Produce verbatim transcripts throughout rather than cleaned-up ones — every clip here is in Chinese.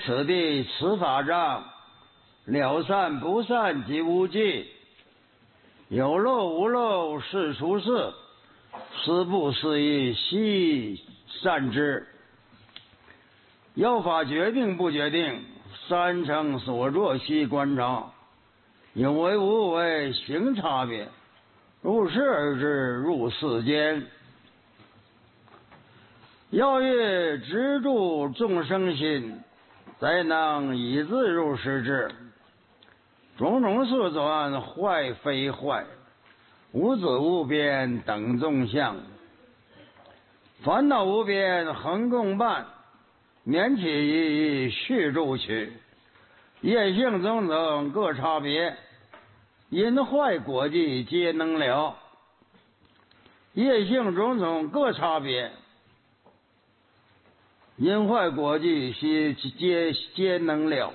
此地此法障，了善不善即无记，有漏无漏是出世，思不思议悉善知。要法决定不决定，三乘所作悉观察，有为无为行差别，如是而知入世间。要欲执住众生心，才能以自入实智。种种事转坏非坏，无子无边等众相，烦恼无边恒共伴，免起一续住取。业性种种各差别，因坏果际皆能了。业性种种各差别，因坏果际悉皆皆能了。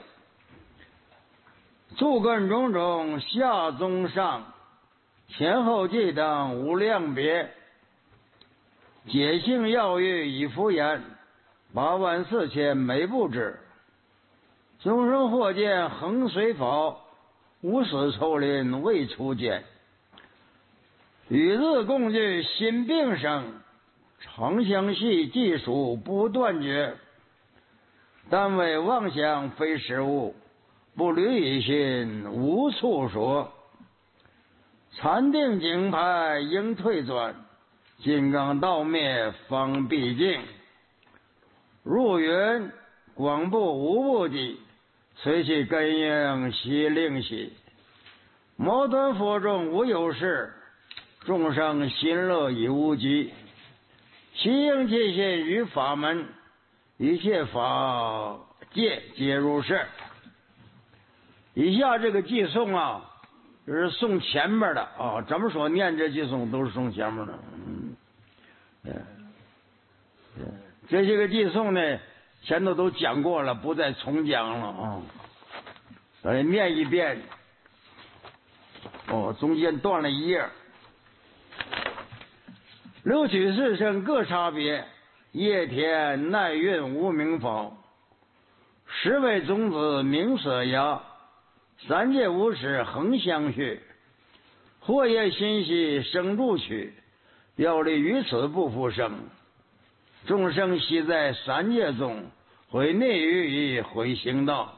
诸根种种下中上，前后际等无量别。解性要欲以敷言，八万四千没不知。众生或见恒随法，无始抽林未出见。与日共聚心并生，常相系技术不断绝。但为妄想非实物，不履以心无处说。禅定境派应退转，金刚道灭方毕竟。入云广布无不及，随其根应悉令喜。摩端佛中无有事，众生心乐已无极。其应切心于法门，一切法界皆如是。以下这个偈颂啊，就是颂前面的啊，咱们所念这偈颂都是颂前面的。嗯，嗯，这些个偈颂呢，前头都讲过了，不再重讲了啊。咱念一遍。哦，中间断了一页。六取四生各差别，业田耐运无名否？十位种子名舍牙，三界无始恒相续。或业心系生住取，要立于此不复生。众生悉在三界中，毁内欲以毁行道。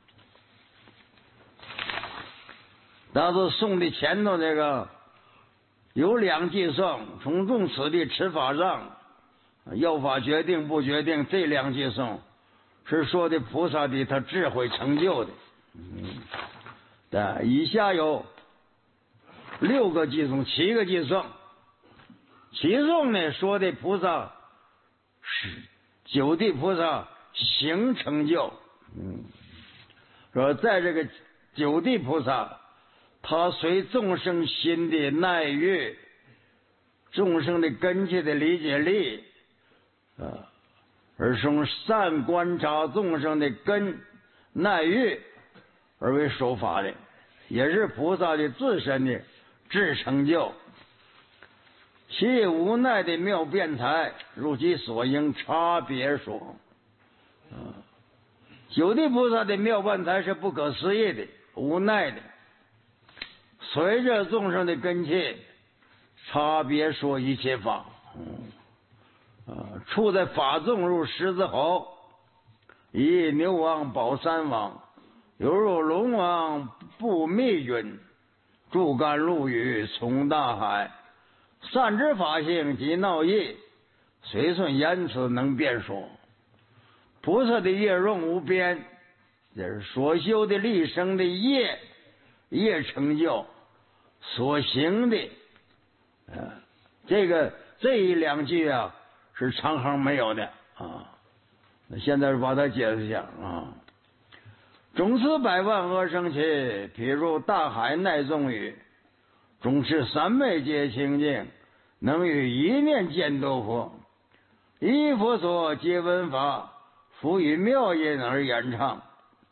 但是送的前头这个有两偈颂，从众此地持法上，要法决定不决定，这两偈颂是说的菩萨的他智慧成就的。嗯，对，以下有六个偈颂，七个偈颂。其中呢说的菩萨是九地菩萨行成就。嗯，说在这个九地菩萨，他随众生心的耐欲，众生的根切的理解力，啊，而从善观察众生的根耐欲而为说法的，也是菩萨的自身的智成就。其无奈的妙辩才，如其所应差别说。啊，九地菩萨的妙辩才是不可思议的，无奈的。随着众生的根器，差别说一切法。嗯，啊，处在法众如狮子吼，以牛王保山王，犹如龙王布密云，诸甘露雨从大海。善知法性即闹业，随顺言辞能辩说。菩萨的业用无边，这是所修的立生的业业成就所行的。呃，这个这一两句啊是长行没有的啊。那现在把它解释一下啊。种持百万恶生气，譬如大海耐众雨。种持三昧皆清净，能与一念见多佛。一佛所皆闻法，赋予妙音而演唱。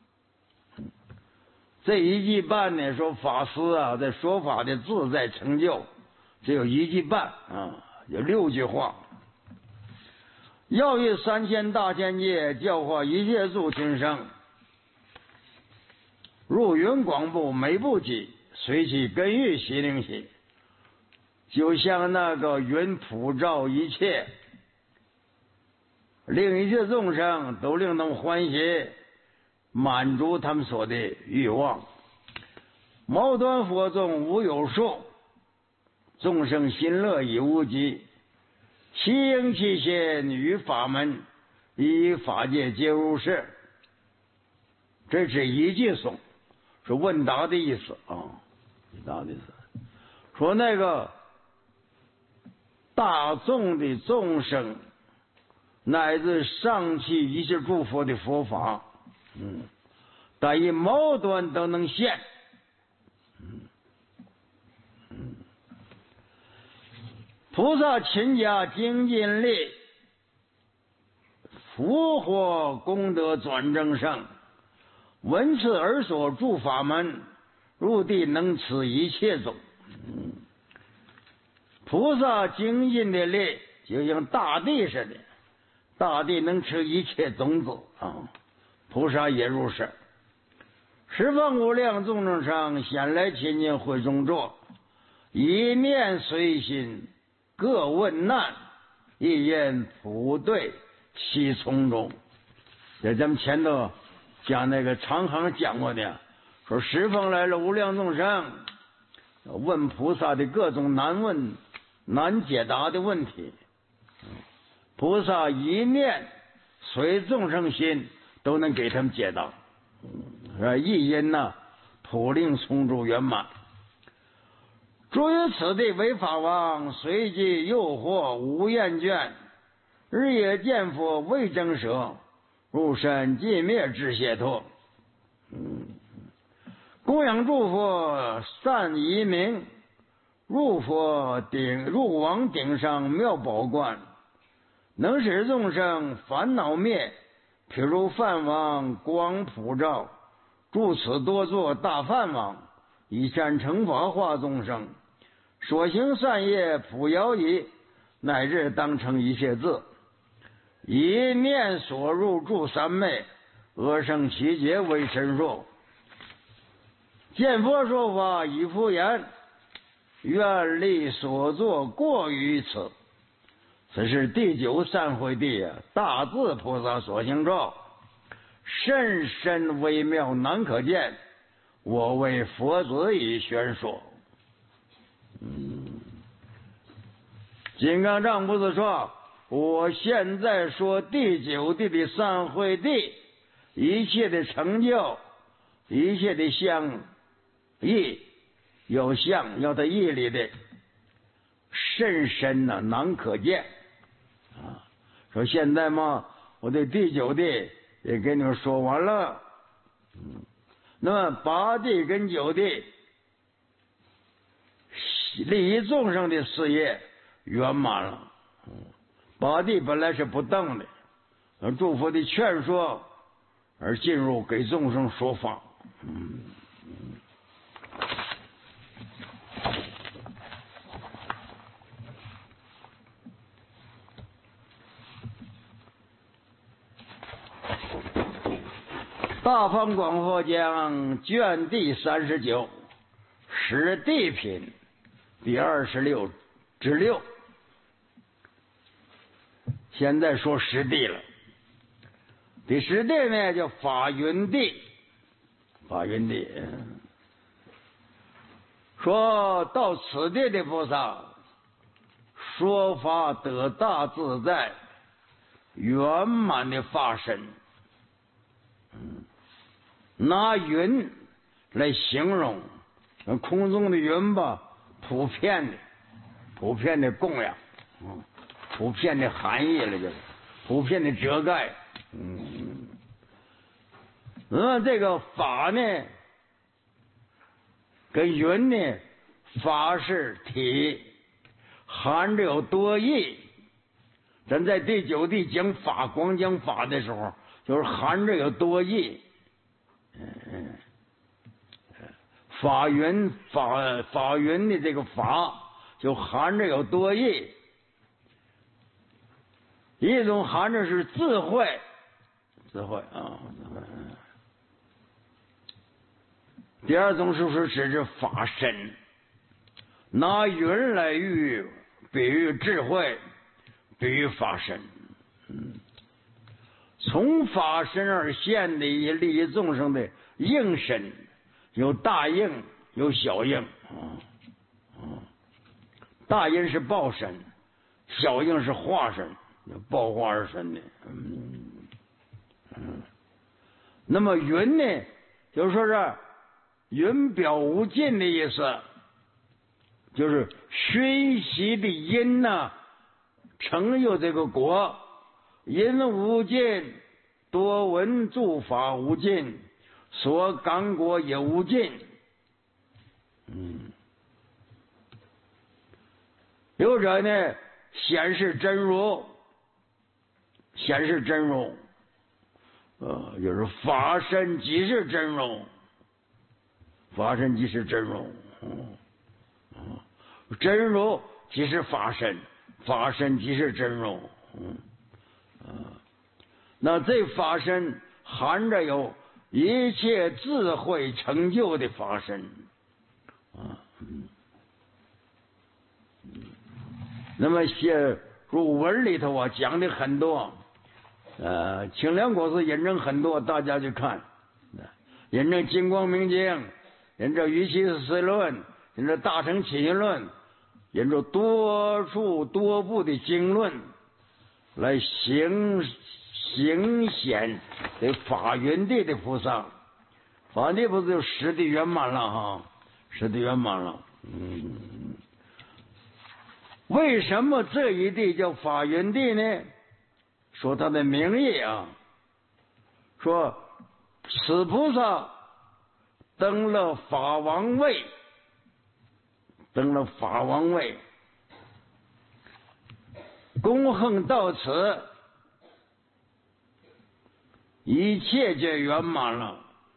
这一句半呢，说法师啊，在说法的自在成就，只有一句半啊，有六句话。 要于三千大千界，教化一切诸群生。入云广布，每不起，随其根欲悉令起。就像那个云普照一切，令一切众生都令他们欢喜，满足他们所的欲望。毛端佛众无有数，众生心乐已无极。其应其心于法门，以法界皆如是。这是一句颂，是问答的意思啊，问答的意思。说那个大众的众生，乃至上去一切诸佛的佛法，嗯，但以毛端都能现。嗯嗯，菩萨勤加精进力，福祸功德转正胜。闻此而所住法门，入地能持一切种。嗯，菩萨精进的力，就像大地似的，大地能持一切种子啊。菩萨也如是。十方无量众生上，先来亲近会中坐，一念随心，各问难，一言普对其从中。在咱们前头讲那个长行讲过的，说十方来了无量众生，问菩萨的各种难问难解答的问题，菩萨一念随众生心，都能给他们解答。一因呢，普令从诸圆满。诸于此地为法王，随即诱惑无厌倦，日夜见佛未争舍，入身寂灭之解脱。嗯，供养诸佛善遗名，入佛顶入王顶上妙宝冠，能使众生烦恼灭。譬如梵王光普照，住此多作大梵王，以善惩罚化众生，所行善业普摇仪，乃至当成一切字。以念所入住三昧，阿僧祇劫为神数。见佛说法以复言，愿力所作过于此。此是第九三会地大智菩萨所行咒，甚深微妙难可见，我为佛子以宣说。嗯，金刚藏不是说，我现在说第九地的三会地一切的成就，一切的相义，有相要在义里的甚深呢、啊、难可见啊。说现在嘛，我对第九地也给你们说完了。嗯，那么八地跟九地利益众生的事业圆满了。嗯，八地本来是不当的，而诸佛的劝说而进入给众生说法。嗯，大方广佛讲卷第三十九，十地品第二十六之六。现在说十地了。第十地呢叫法云地，法云地说到此地的菩萨，说法得大自在，圆满的法身。嗯，拿云来形容空中的云吧，普遍的普遍的供养，嗯，普遍的含义了，就是普遍的遮盖。嗯，那这个法呢跟云呢，法是体，含着有多义。咱在第九地讲法，光讲法的时候，就是含着有多义。嗯，法云法法云的这个法就含着有多义。 一种含着是智慧，智慧啊，智慧。第二种是是指着法身，拿云来喻，比喻智慧，比喻法身。嗯，从法身而现的一些利益众生的应身，有大应，有小应。啊啊，大应是报身，小应是化身，报化而身的。嗯嗯，那么云呢，就是说是云表无尽的意思，就是熏习的因呐、啊，成就这个果，因无尽，多闻诸法无尽，所感果也无尽。嗯，有者呢，显示真如，显示真如，呃，就是法身即是真如。法身即是真如，嗯嗯，真如即是法身，法身即是真如，嗯啊，那这法身含着有一切智慧成就的法身，啊，嗯，那么写入文里头啊讲的很多，呃，清凉果子引证很多，大家去看，引证金光明经。引着瑜伽思论，引着大乘起信论，引着多处多部的经论，来行行显这法云地的菩萨。法云地菩萨就实地圆满了哈，实地圆满了。嗯，为什么这一地叫法云地呢？说他的名义啊，说此菩萨登了法王位，登了法王位，功恒到此，一切皆圆满了。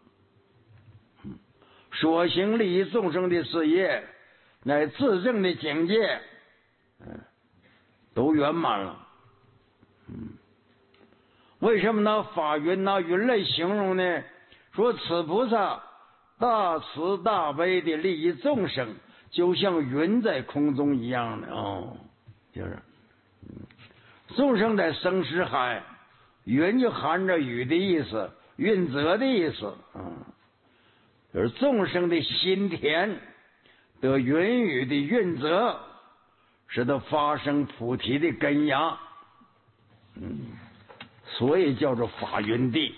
所行利益众生的事业，乃自证的境界，嗯，都圆满了。嗯，为什么拿法云拿云来形容呢？说此菩萨大慈大悲的利益众生，就像云在空中一样的哦，就是，嗯，众生在生死海，云就含着雨的意思，云泽的意思，嗯，就是众生的心田得云雨的运泽，使得发生菩提的根芽，嗯，所以叫做法云地。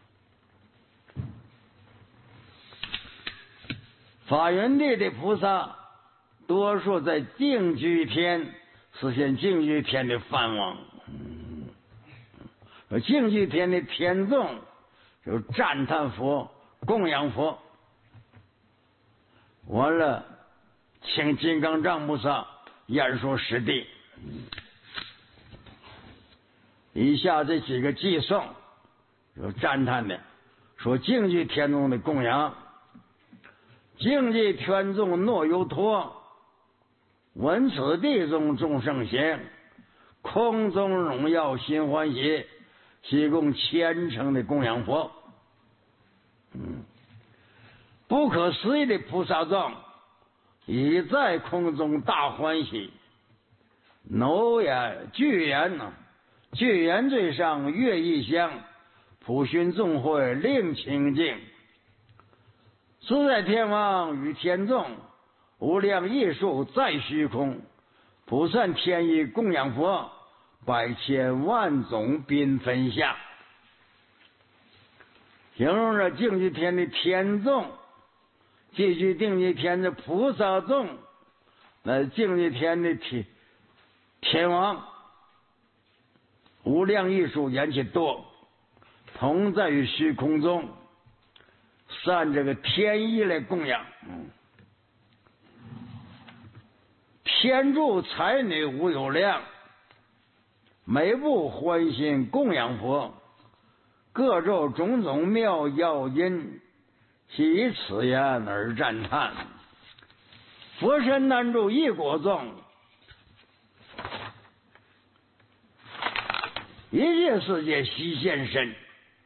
法云地的菩萨，多数在净居天实现净居天的梵网。嗯，净居天的天众就赞叹佛、供养佛，完了请金刚藏菩萨演说实地。以下这几个寄颂有赞叹的，说净居天众的供养。净居天众若有托，闻此地中众生行，空中荣耀心欢喜，提供虔诚的供养佛。嗯，不可思议的菩萨众已在空中大欢喜，耨言具言呢，具言最上乐异香，普熏众会令清净。自在天王与天众无量艺术在虚空，普散天意供养佛，百千万种缤纷下。形容着净居天的天众，继续净居天的菩萨众，那净居天的天天王无量艺术言其多，同在于虚空中，散这个天意来供养。嗯，天助才女无有量，每部欢心供养佛，各奏种种妙药音，其以此言而赞叹。佛身难住一果众， 一切世界悉现身。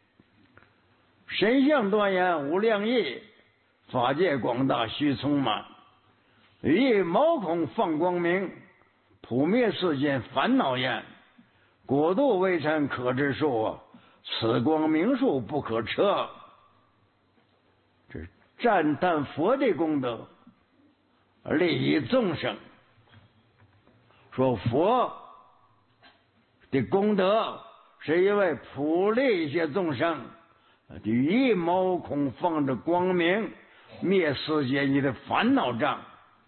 神相端严无量义，法界广大须充满。以毛孔放光明，普灭世间烦恼焰。果度微尘可知数，此光明数不可测。这赞叹佛的功德，利益众生。说佛的功德是因为普利一切众生，以毛孔放着光明，灭世间你的烦恼障。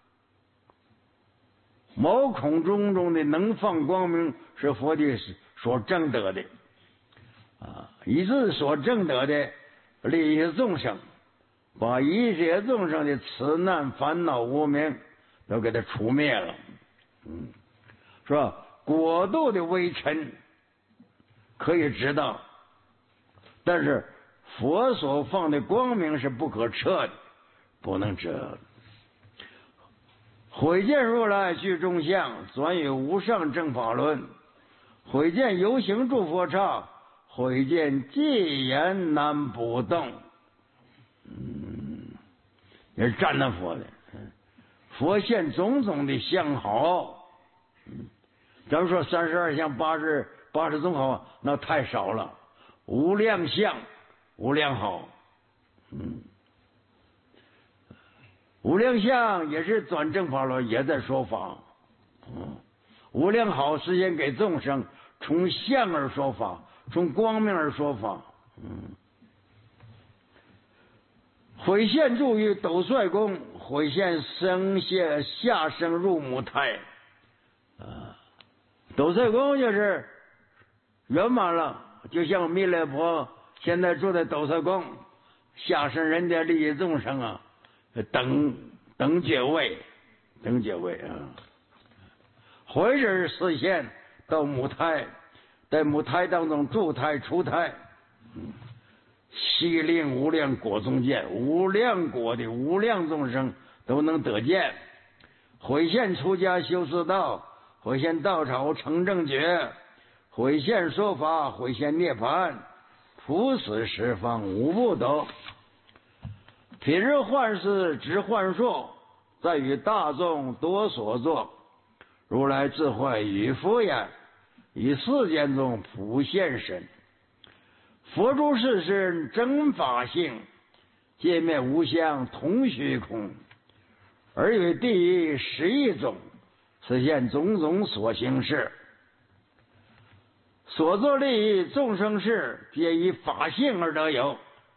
毛孔中中的能放光明是佛的所证得的啊，以致所证得的利益众生，把一切众生的痴难烦恼无明都给他除灭了。嗯，是吧？果度的微尘可以知道，但是佛所放的光明是不可测的，不能遮。毁见如来具众相，转于无上正法论。毁见有形诸佛刹，毁见寂言难不动。嗯，也是赞叹佛的。佛现种种的相好，嗯，咱们说三十二相八十八十种好，那太少了。无量相，无量好，嗯。无量相也是转正法论，也在说法。嗯，无量好实现给众生，从相而说法，从光明而说法。嗯，毁现住于斗率宫，毁现生下下生入母胎。啊，斗率宫就是圆满了，就像弥勒佛现在住在斗率宫，下生人的利益众生啊。等等觉位，等觉位啊！回人实现到母胎，在母胎当中住胎出胎，嗯，悉令无量果中见，无量果的无量众生都能得见。回现出家修四道，回现道场成正觉，回现说法，回现涅槃，普死十方无不得。品日幻事直幻术，在于大众多所作。如来智慧与佛言，以世间中普现身。佛诸世身真法性，界面无相同虚空。而于第一十一种，实现种种所行事。所作利益众生事，皆以法性而得有。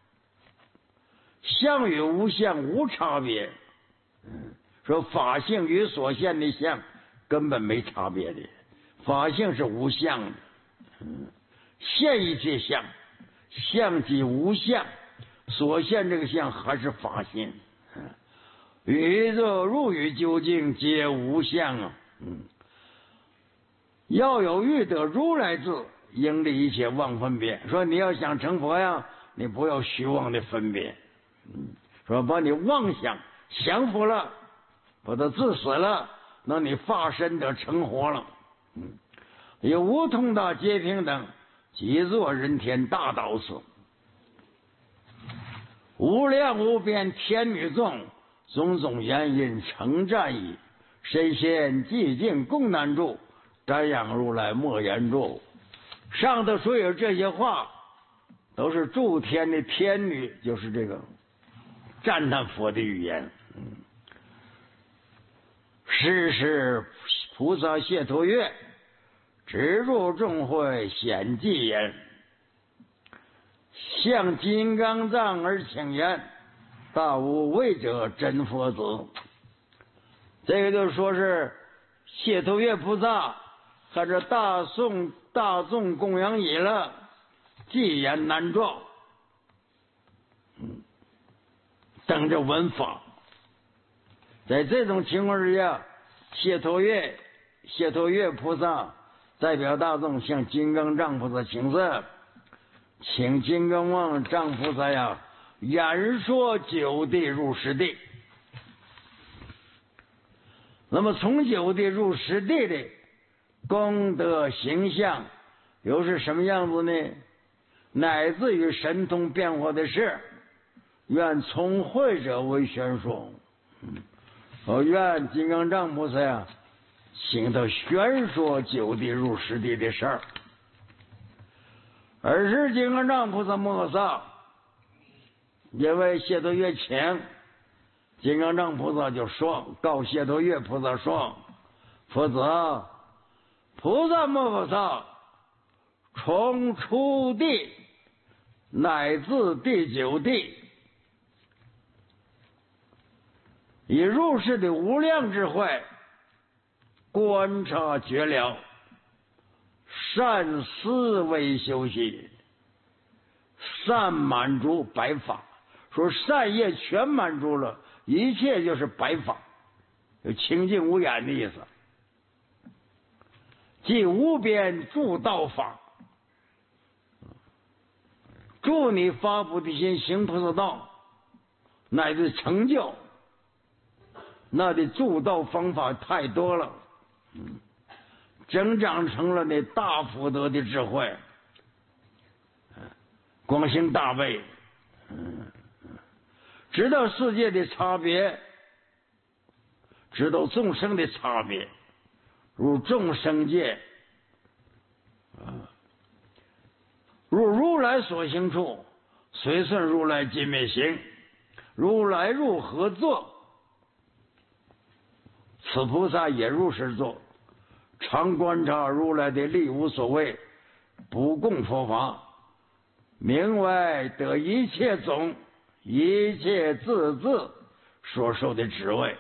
相与无相无差别，说法性与所现的相根本没差别的，法性是无相的，现一切相，相即无相，所现这个相还是法性。宇宙入于究竟皆无相啊，嗯，要有欲得如来智，应离一切妄分别。说你要想成佛呀，你不要虚妄的分别。嗯，说把你妄想降服了，把它致死了，那你化身得成活了。嗯，有无通达皆平等，即作人天大导师。无量无边天女众，种种原因成战矣。身先寂静共难住，瞻仰如来莫言住。上头所有这些话，都是诸天的天女，就是这个赞叹佛的语言。嗯，时时菩萨谢陀月，直入众会显寂言。向金刚藏而请言，大无畏者真佛子。这个就说是谢陀月菩萨和这大众大众供养已了，寂言难状。嗯，等着闻法。在这种情况之下，谢陀月谢陀月菩萨代表大众向金刚藏菩萨请示，请金刚王藏菩萨呀演说九地入十地。那么从九地入十地的功德形象又是什么样子呢？乃至于神通变化的事，愿从会者为宣说。我愿金刚藏菩萨呀，请他宣说九地入十地的事儿。而是金刚藏菩萨摩诃萨，因为谢陀月前，金刚藏菩萨就说，告谢陀月菩萨说：“佛子，菩萨摩诃萨从初地乃至第九地，以入世的无量智慧，观察觉了，善思维修习，善满足百法。说善业全满足了，一切就是百法，有清净无染的意思。即无边助道法，助你发菩提心，行菩萨道，乃至成就。那的助道方法太多了，嗯，增长成了那大福德的智慧，广行大悲，嗯，知道世界的差别，知道众生的差别，如众生界，啊，如如来所行处，随顺如来即灭行，如来如何做，此菩萨也如是做，常观察如来的力无所谓，不共佛法，名为得一切种，一切自治所受的职位。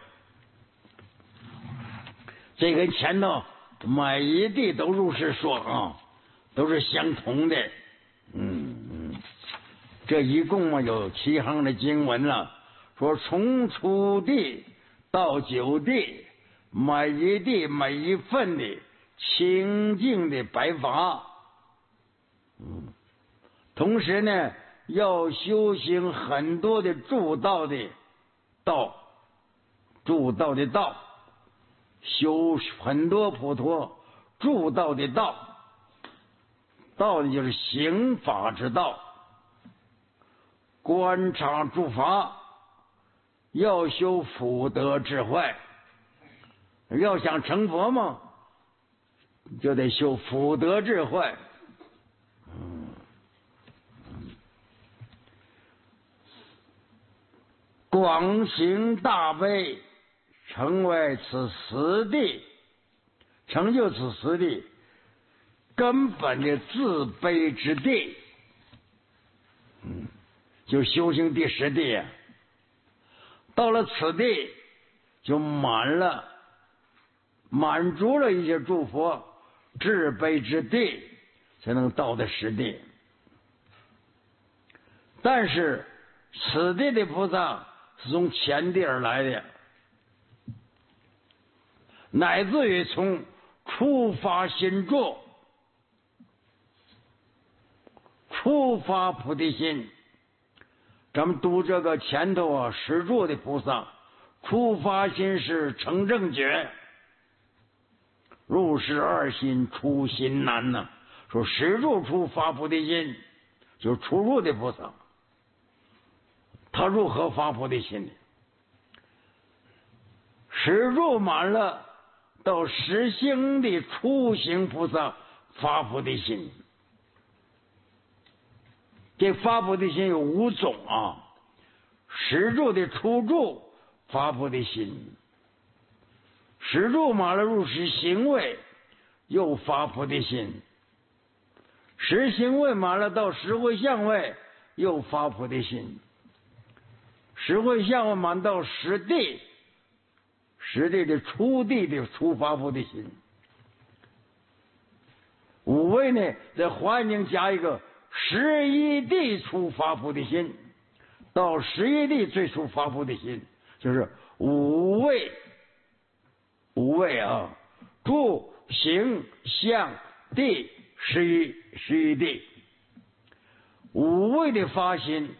这跟前头每一地都如是说啊，都是相同的。嗯嗯，这一共嘛有七行的经文了，说从初地到九地，每一地每一份的清净的白法。嗯，同时呢，要修行很多的助道的道，助道的道，修很多普陀助道的道，道的就是行法之道，观察诸法，要修福德智慧。要想成佛嘛，就得修福德智慧。嗯，广行大悲，成为此十地，成就此十地根本的自悲之地。嗯，就修行第十地啊，到了此地就满了。满足了一些诸佛至悲之地，才能到的实地。但是此地的菩萨是从前地而来的，乃至于从初发心住，初发菩提心。咱们读这个前头啊，十住的菩萨，初发心是成正觉。入世二心，出心难呐、啊。说十住出发菩提心，就是出入的菩萨，他如何发菩提心呢？十住满了，到十行的出行菩萨发菩提心。这发菩提心有五种啊：十住的出住发菩提心。十住满了入十行位，又发菩提心；十行位满了到十会相位，又发菩提心；十会相位满到十地，十地的初地的初发菩提心。五位呢，在华严经加一个十一地初发菩提心，到十一地最初发菩提心，就是五位。五位啊，住行相地十一十一地，五位的发心，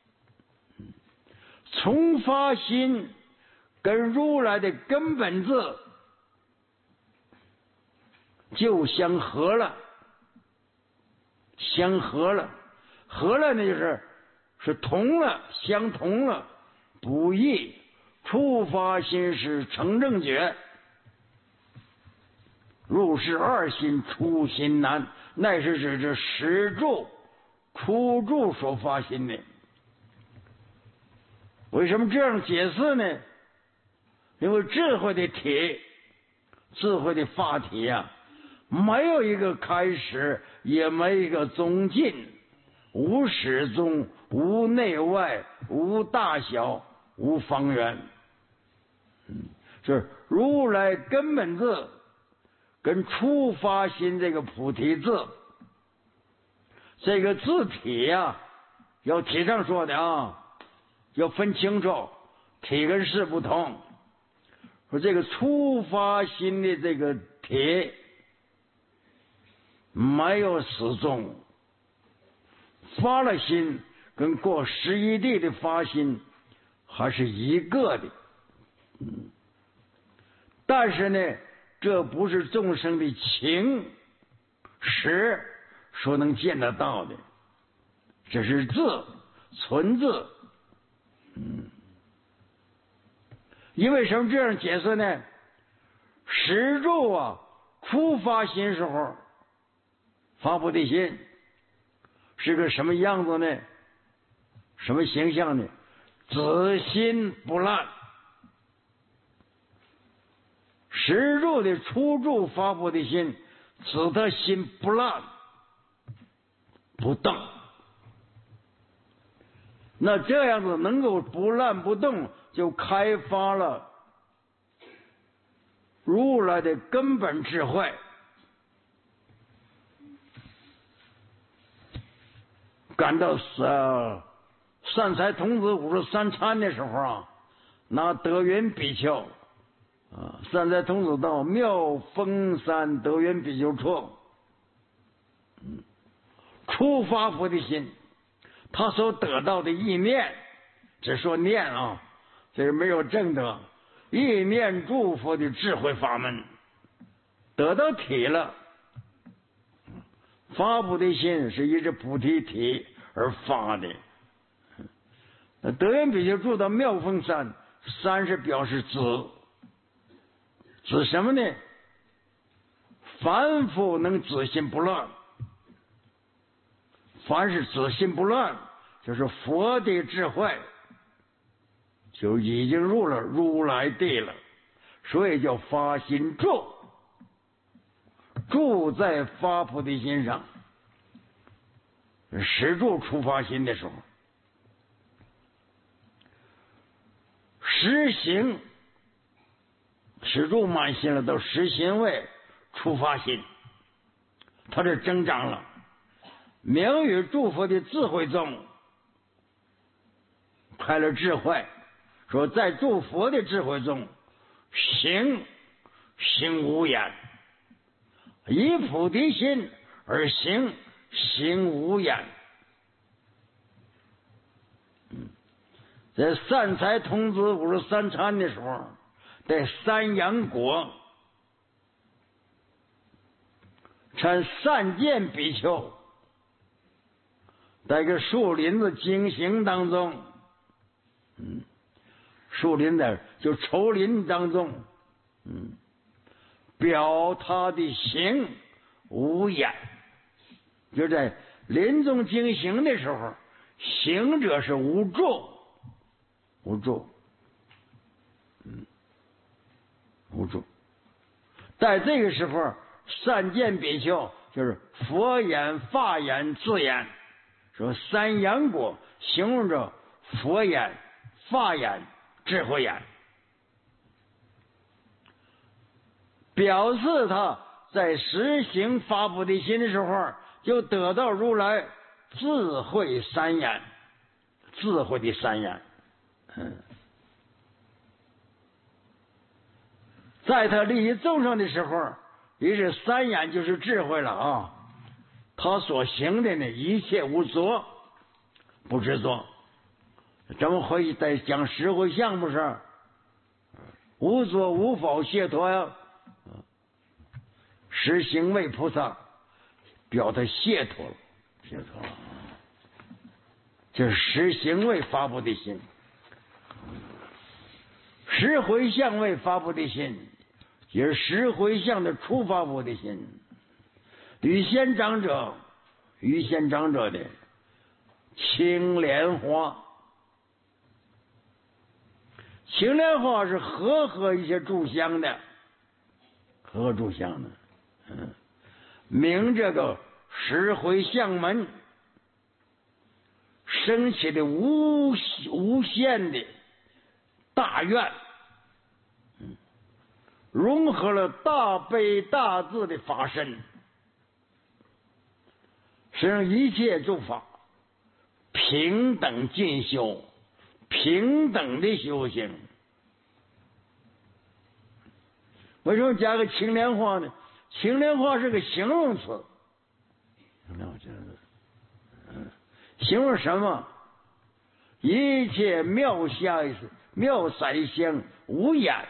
从发心跟如来的根本字就相合了。 相合了，合了呢就是是同了，相同了，不异。初发心是成正觉，入世二心，出心难，乃是指这始住、初住所发心的。为什么这样解释呢？因为智慧的体，智慧的法体呀、啊，没有一个开始，也没有一个终尽，无始终，无内外，无大小，无方圆。嗯，是如来根本字跟初发心这个菩提字，这个字体呀、啊，要体上说的啊，要分清楚，体跟事不同。说这个初发心的这个体没有始终，发了心跟过十一地的发心还是一个的。嗯，但是呢，这不是众生的情识所能见得到的，这是字，纯字。嗯，因为什么这样解释呢？始住啊，初发心时候发菩提心是个什么样子呢？什么形象呢？子心不烂。始住的初住发菩提心，使他心不烂不动。那这样子能够不烂不动，就开发了如来的根本智慧。赶到呃善财童子五十三参的时候啊，拿德云比丘啊，善财童子到妙峰山德云比丘处，嗯，初发菩提心，他所得到的意念，只说念啊，这是没有正德，意念诸佛的智慧法门，得到体了。发菩提心是依着菩提体而发的。那德云比丘住到妙峰山，山是表示子，指什么呢？凡夫能自心不乱，凡是自心不乱，就是佛的智慧，就已经入了如来地了，所以叫发心住，住在发菩提心上。始住初发心的时候，实行始住满心了，到实行位初发心，他这增长了。名与诸佛的智慧中开了智慧，说在诸佛的智慧中，行行无眼，以菩提心而行，行无眼。嗯，在善财童子五十三参的时候，在三阳国参善见比丘，在一个树林子经行当中，嗯，树林的就丛林当中，嗯，表他的行无眼，就在林中经行的时候，行者是无助，无助，嗯，无助。在这个时候，善见比丘就是佛眼、法眼、智眼，说三阳果形容着佛眼、法眼、智慧眼，表示他在实行发菩提心的时候，就得到如来智慧三眼，智慧的三眼。嗯，在他利益众生的时候，也是三眼就是智慧了啊。他所行的呢，一切无作，不执着。怎么会在讲实慧相不是？无作无否解脱呀。实行为菩萨表他解脱了， 写错了，就是实行为发布的心，实回向为发布的心，也是实回向的初发布的心。与先长者，与先长者的青莲花，青莲花是和合一些炷香的，和合炷香的，嗯，明这个实回向门升起的无无限的大愿，嗯，融合了大悲大智的法身，使让一切诸法平等进修，平等的修行。为什么加个青莲花呢？青莲花是个形容词，嗯，形容什么？一切妙香妙色香无眼。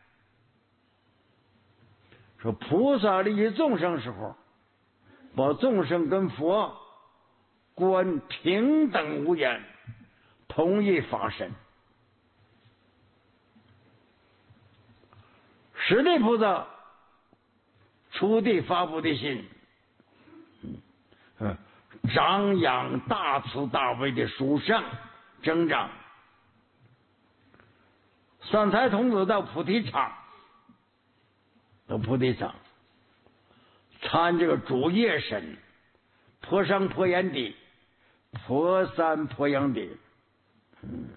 说菩萨利益众生时候，把众生跟佛观平等无眼，同一法身。十地菩萨初地发布的心，嗯，张扬大慈大悲的殊胜增长。三才童子到菩提场，到菩提场参这个主业神，破伤破炎地，破三破阳地，嗯，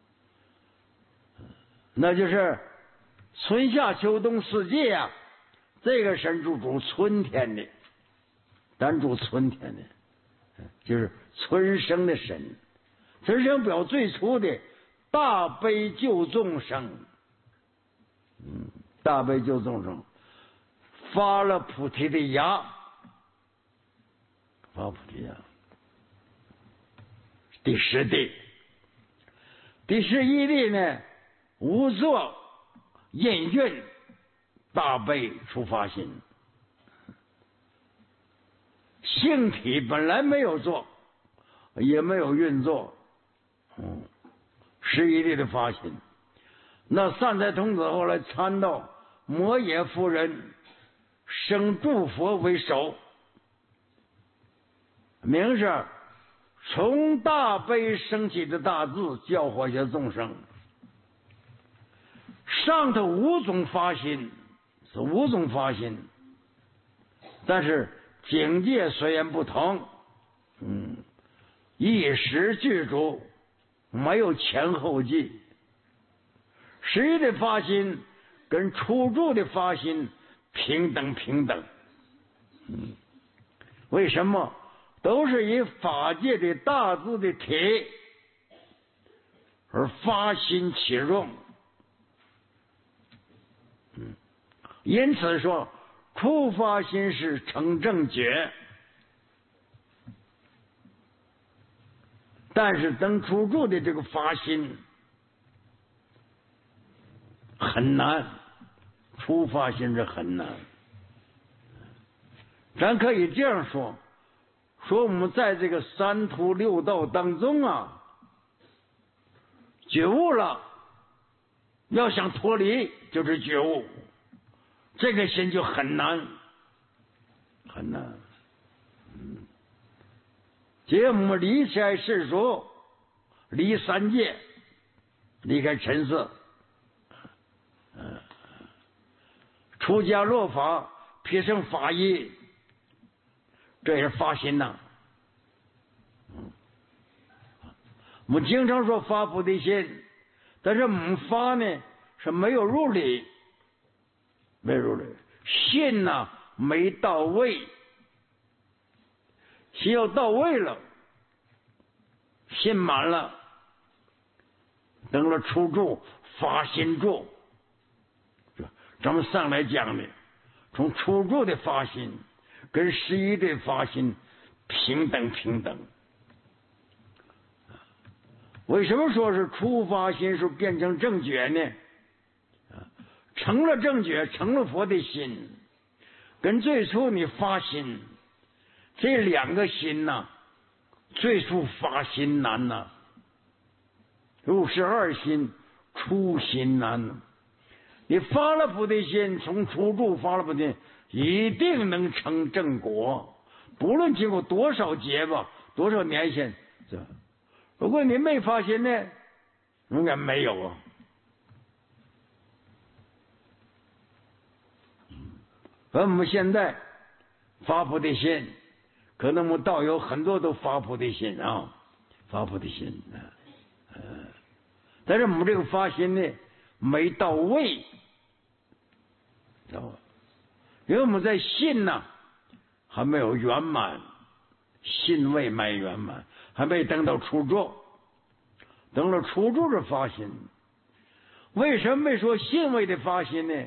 那就是春夏秋冬四季呀、啊，这个神主主春天的，单主春天的，就是春生的神。春生表最初的大悲救众生，嗯，大悲救众生，发了菩提的芽，发菩提芽。第十地，第十一地呢，无作印运大悲出发心，性体本来没有做，也没有运作，嗯，十一地的发心。那三才童子后来参到摩耶夫人生诸佛为首，明是从大悲升起的大智，教化些众生。上头五种发心是五种发心，但是境界虽然不同，嗯，一时具足，没有前后继。十一的发心跟初住的发心平等平等，嗯，为什么？都是以法界的大智的体而发心起用，嗯，因此说初发心是成正觉，但是等初住的这个发心很难，初发心是很难。咱可以这样说，说我们在这个三途六道当中啊，觉悟了，要想脱离就是觉悟，这个心就很难很难。嗯，结我们离开世俗，离三界，离开尘世，嗯，出家落法，披上法衣，这也是发心呐。嗯，我们经常说发菩提心，但是我们发呢是没有入理，没有入理，心呐没到位，心要到位了，心满了，等了初住发心住。咱们上来讲的，从初住的发心跟十一的发心平等平等。为什么说是初发心是变成正觉呢？成了正觉，成了佛的心，跟最初你发心这两个心呐、啊， 最初发心难呐、啊，入世二心，初心难呐、啊。你发了菩提心，从初住发了菩提心，一定能成正果，不论经过多少劫吧，多少年限，是吧？如果你没发心呢，应该没有啊。而我们现在发菩提心，可能我们道友很多都发菩提心啊，发菩提心啊，呃，但是我们这个发心呢没到位，知道吧？因为我们在信呢、啊、还没有圆满，信未满圆满，还没等到初住，等了初住的发心。为什么没说信位的发心呢？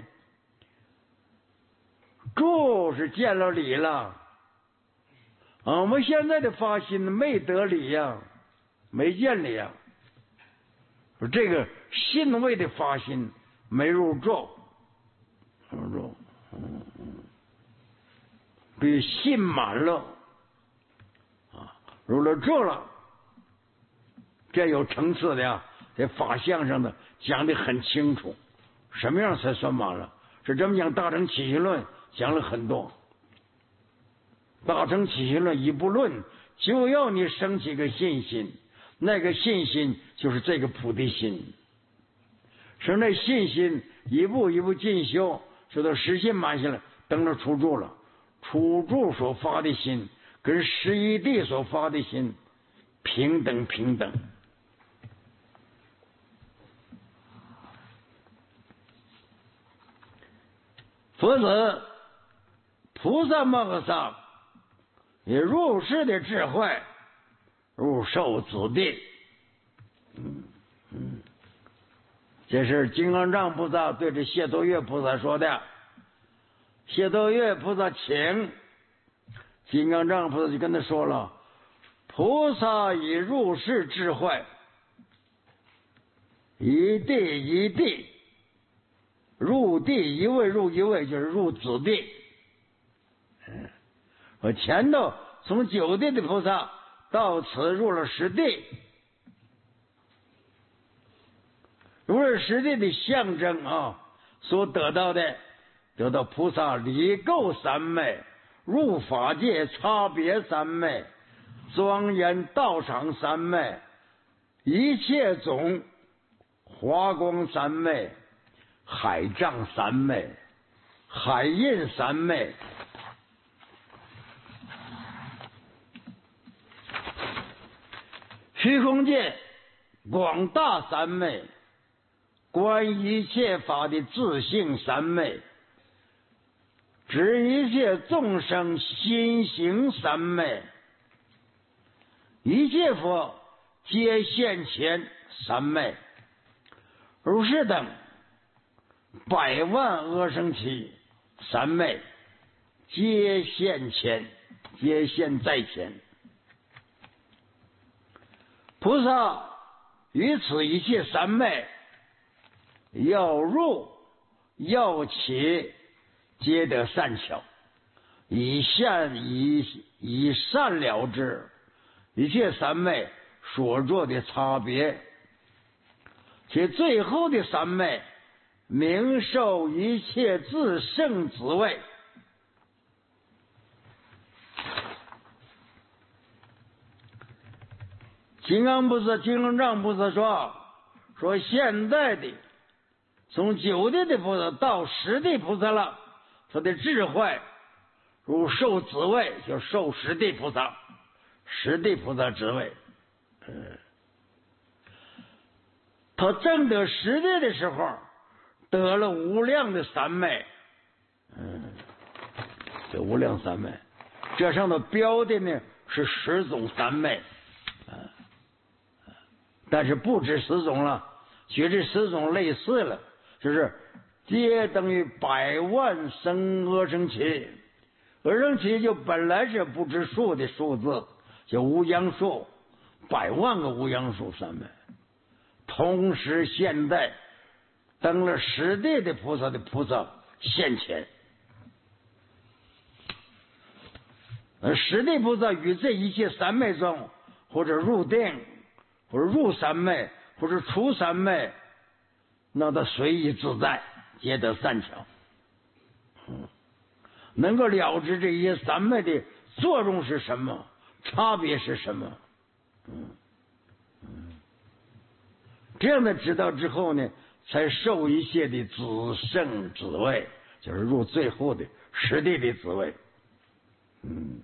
住是见了理了，啊，我们现在的发心没得理呀、啊，没见理呀、啊。这个信位的发心没入住，入住，嗯嗯，比信满了，啊，入了住了，这有层次的呀，在法相上的讲得很清楚，什么样才算满了？是这么讲，《大乘起信论》讲了很多，《大乘起信论》一部论就要你升起个信心，那个信心就是这个菩提心，使那信心一步一步进修，直到实信满心了，等着初住了。初住所发的心跟十一地所发的心平等平等。否则菩萨摩诃萨以入世的智慧入受子地，嗯嗯，这是金刚藏菩萨对着谢多月菩萨说的。谢多月菩萨请，金刚藏菩萨就跟他说了：菩萨以入世智慧，一地一地，入地一位入一位，就是入子地。嗯，我前头从九地的菩萨到此入了十地，入了十地的象征啊，所得到的，得到菩萨离垢三昧，入法界差别三昧，庄严道场三昧，一切种华光三昧，海藏三昧，海印三昧，虚空界广大三昧，观一切法的自性三昧，指一切众生心行三昧，一切佛皆现前三昧，如是等百万阿僧祇三昧皆现前，皆现在前。菩萨于此一切三昧，要入要起，皆得善巧，以善以以善了之。一切三昧所做的差别，且最后的三昧明受一切自胜之位。金刚菩萨、金刚藏菩萨说：“说现在的从九地的菩萨到十地菩萨了，他的智慧如受子位，就受十地菩萨，十地菩萨之位。嗯，他证得十地的时候，得了无量的三昧。嗯，这无量三昧，这上头标的呢是十种三昧。嗯。”但是不止十种了，举这十种类似了，就是皆等于百万生阿僧祇。阿僧祇就本来是不知数的数字，叫无量数，百万个无量数三昧。同时现在登了十地的菩萨的菩萨现前，而十地菩萨与这一切三昧中或者入定，或者入三昧，或者出三昧，那他随意自在，皆得三巧。嗯，能够了知这些三昧的作用是什么，差别是什么。嗯嗯，这样的知道之后呢，才受一切的子圣子位，就是入最后的实地的子位。嗯，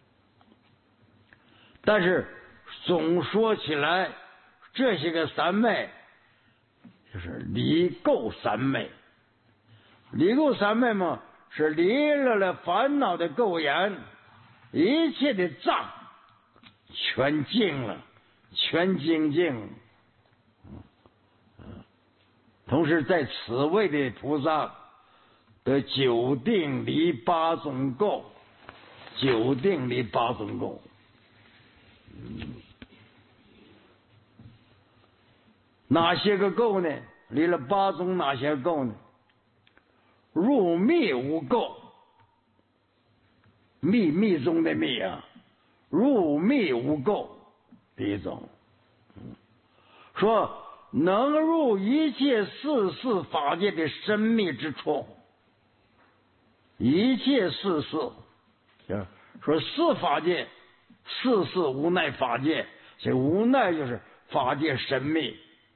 但是总说起来，这些个三昧就是离垢三昧。离垢三昧嘛，是离了了烦恼的垢眼，一切的障全净了，全清净。同时在此位的菩萨得九定离八种垢，九定离八种垢。哪些个垢呢？离了八种哪些垢呢？入密无垢，密密中的密啊，入密无垢第一种。说能入一切四事法界的深密之处，一切四事，说四法界，四事无奈法界，这无奈就是法界深密，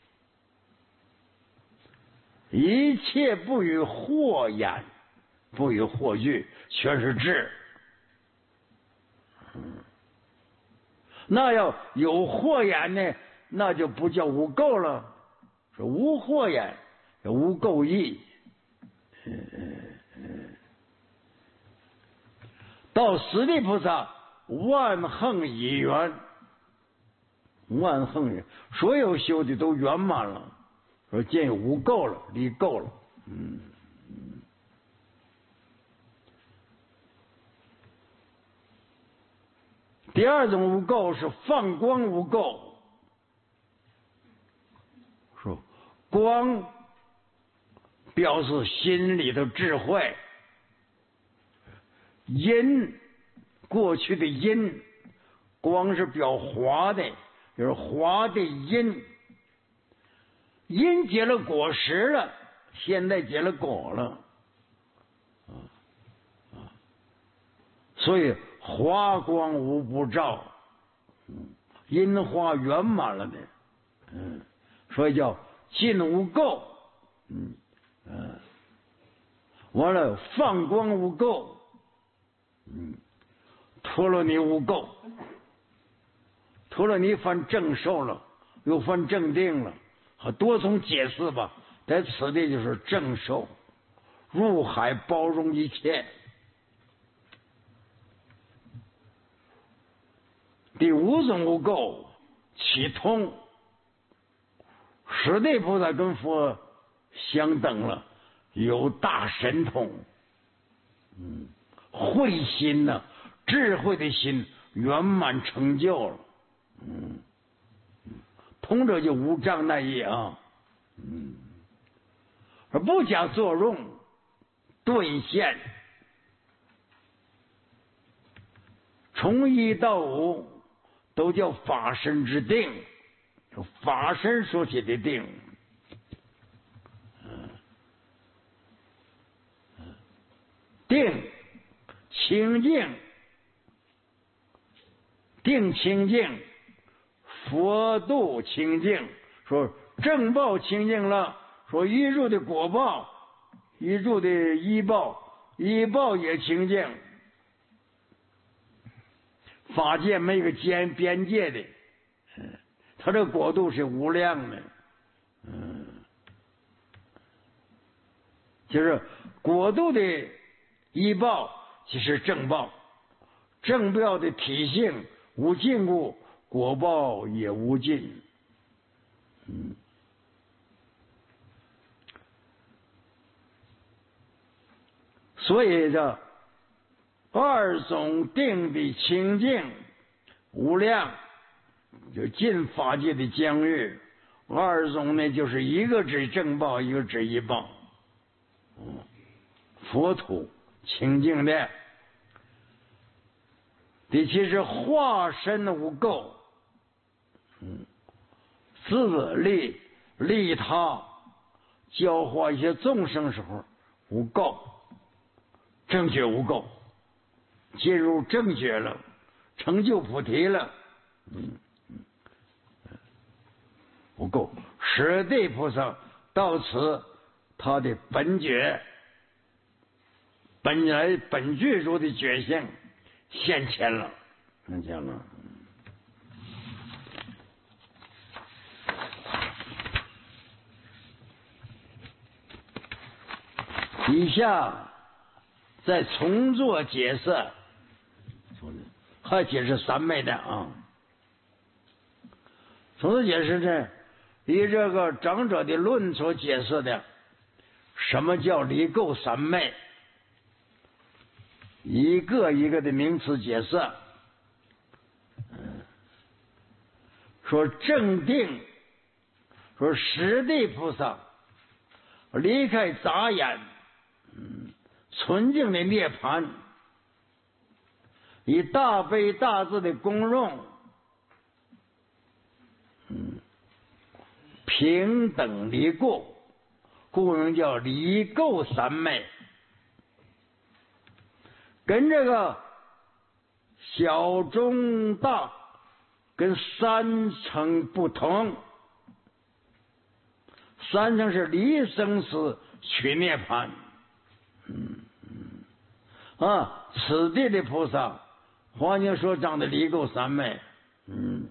一切不与惑眼，不与惑具，全是智。那要有惑眼呢，那就不叫无垢了，是无惑眼，无垢意。到十地菩萨万行已圆，万行圆，所有修的都圆满了，说见无垢了，离垢了。嗯。第二种无垢是放光无垢，说光表示心里的智慧，因过去的因，光是表华的，就是华的因，因结了果实了，现在结了果了，所以华光无不照，因花圆满了的，嗯，所以叫尽无垢，嗯嗯，完了放光无垢，嗯，陀罗尼无垢，陀罗尼翻正受了，又翻正定了，和多种解释吧，在此地就是正受，入海包容一切。第五种无垢启通，十地菩萨跟佛相等了，有大神通，嗯，慧心呢、啊，智慧的心圆满成就了，嗯，通者就无障碍业啊，嗯，而不假作用，顿现，从一到五。都叫法身之定，法身所起的定。定清净，定清净，佛度清净。说正报清净了，说一入的果报，一入的依报，依报也清净。法界没有边边界的，他这国度是无量的，嗯，就是国度的依报，即是正报，正报的体性无尽故，果报也无尽，嗯，所以这二种定的清净无量，就尽法界的疆域。二种呢，就是一个指正报，一个指依报。嗯，佛土清净的。第七是化身无垢， 嗯，自利利他，教化一些众生时候无垢，正觉无垢，进入正觉了，成就菩提了，嗯，无垢。十地菩萨到此，他的本觉、本来本具足的觉性现前了，现前了。以下再重做解释，还解释三昧的啊。重做解释呢，以这个长者的论所解释的，什么叫离垢三昧，一个一个的名词解释。说正定，说十地菩萨离开杂眼，嗯，纯净的涅槃，以大悲大智的功用，嗯，平等离垢，故名叫离垢三昧。跟这个小中大跟三乘不同，三乘是离生死取涅槃。嗯嗯啊，此地的菩萨，华经所讲的离垢三昧，嗯，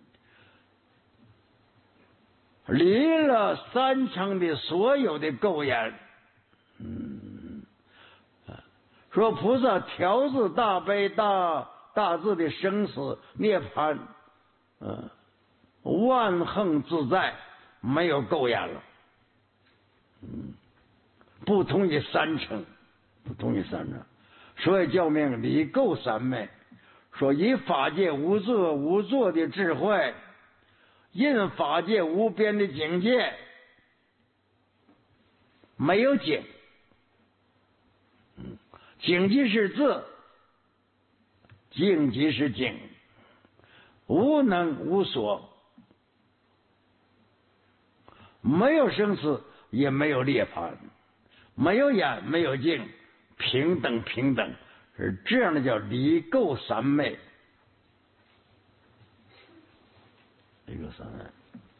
离了三乘的所有的垢眼，嗯，说菩萨调制大悲大大智的生死涅槃，嗯，万恒自在，没有垢眼了，嗯，不同于三乘。不同于三乘，所以叫名离垢三昧。说以法界无作无作的智慧，因法界无边的境界，没有境，嗯，境即是自，境即是境，无能无所，没有生死，也没有涅槃，没有眼，没有境。平等平等，是这样的叫离垢三昧。离垢三昧，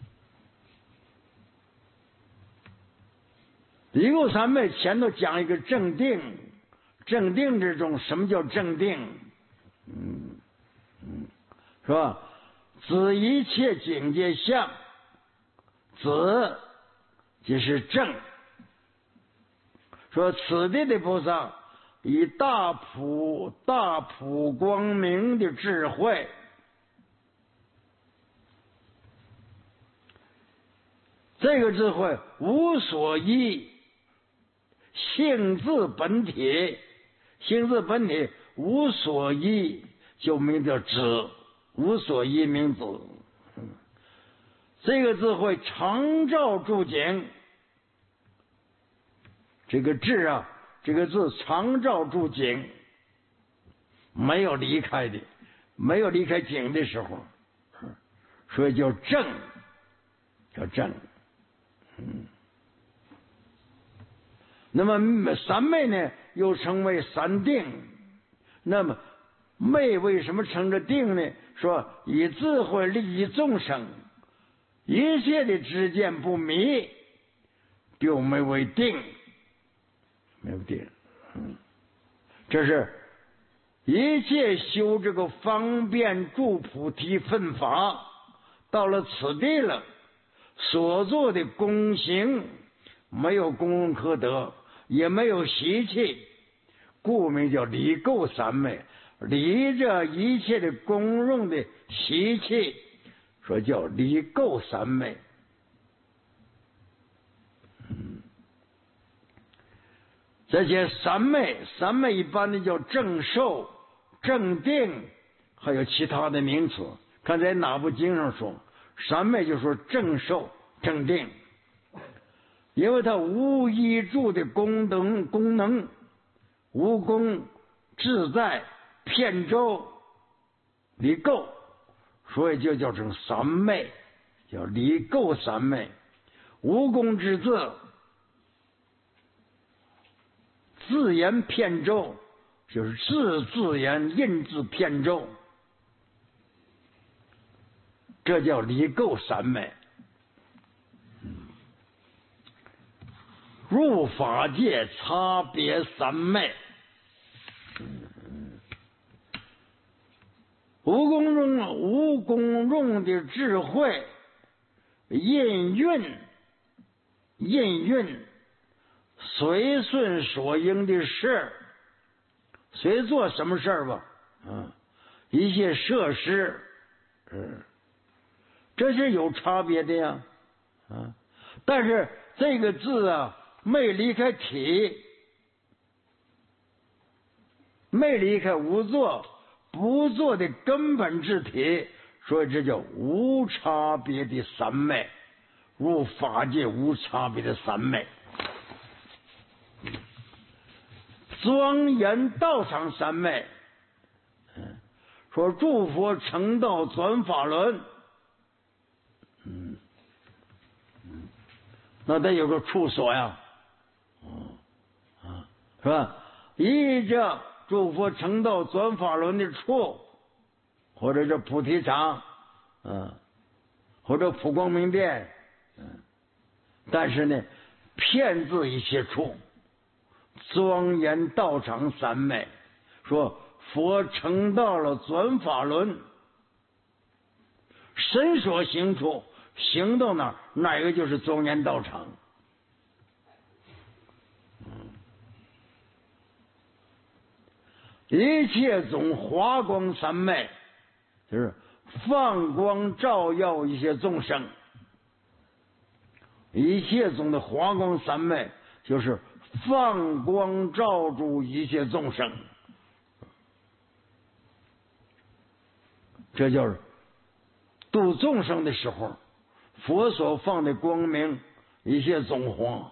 离垢三昧前头讲一个正定，正定之中什么叫正定？嗯嗯，是吧？子一切境界相，子即是正。说此地的菩萨以大普大普光明的智慧，这个智慧无所依，性自本体，性自本体无所依，就名叫子，无所依名子。这个智慧常照诸境。这个智啊，这个字常照诸境，没有离开的，没有离开境的时候，所以叫正，叫正。嗯，那么三昧呢，又称为三定。那么昧为什么称着定呢？说以智慧利益众生，一切的知见不迷，就没为定。没有定，嗯，这是一切修这个方便助菩提分法，到了此地了，所做的功行没有功可得，也没有习气，故名叫离垢三昧，离着一切的功用的习气，说叫离垢三昧。嗯，这些三昧，三昧一般的叫正受、正定，还有其他的名词。看在哪部经上说，三昧就说正受、正定，因为它无依助的功能，功能无功自在遍周离垢，所以就叫成三昧。 叫离垢三昧。无功之字，自言遍咒，就是字自言，印字遍咒，这叫离垢三昧。入法界差别三昧，无功中无功用的智慧，印运印运随顺所应的事，随做什么事儿吧，嗯，一切设施，嗯，这是有差别的呀，啊，但是这个字啊，没离开体，没离开无作不作的根本之体，所以这叫无差别的三昧，入法界无差别的三昧。庄严道场三昧，说诸佛成道转法轮，嗯，那得有个处所呀，啊，是吧？依着诸佛成道转法轮的处，或者是菩提场，嗯，或者普光明殿，嗯，但是呢，遍自一切处，庄严道场三昧，说佛成道了转法轮，身所行处，行到哪儿，哪个就是庄严道场。一切种华光三昧，就是放光照耀一些众生。一切种的华光三昧，就是放光照住一切众生。这就是度众生的时候，佛所放的光明，一切种华，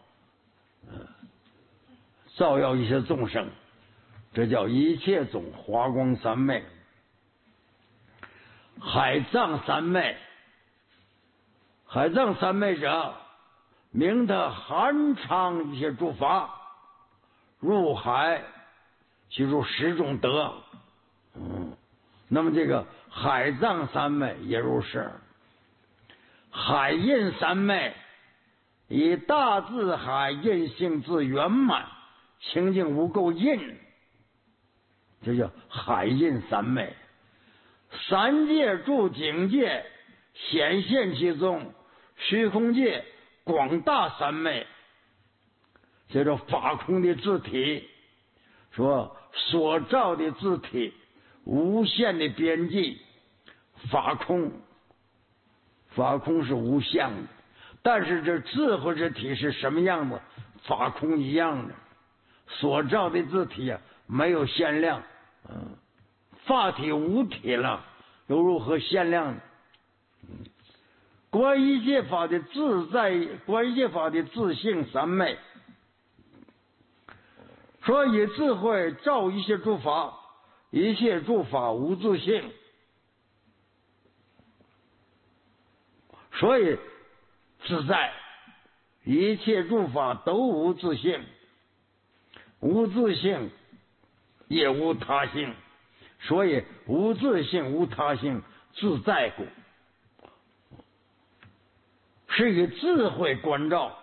照耀一些众生。这叫一切种华光三昧。海藏三昧，海藏三昧者，名得含藏一些诸法，入海其入十种德。嗯，那么这个海藏三昧也如是。海印三昧，以大自海印性自圆满，清净无垢印，这叫海印三昧。三界诸境界显现其中，虚空界广大三昧，这叫法空的自体，说所照的自体无限的边际，法空，法空是无相的，但是这智慧之体是什么样子？法空一样的，所照的自体啊，没有限量，嗯，法体无体了，又如何限量呢？观一切法的自在，观一切法的自性三昧，说以智慧照一切诸法，一切诸法无自性，所以自在，一切诸法都无自性，无自性也无他性，所以无自性无他性，自在故。是以智慧观照，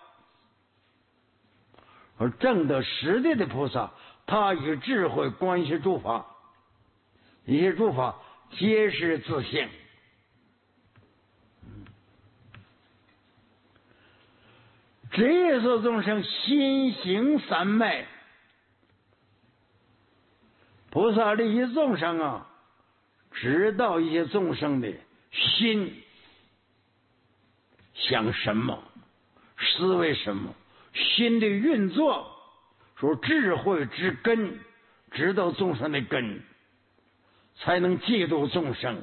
而证得实地的菩萨，他以智慧观一切诸法，一切诸法皆是自性。职业所众生心行三昧，菩萨利益众生啊，知道一些众生的心想什么，思维什么，心的运作，说智慧之根，知道众生的根，才能戒度众生。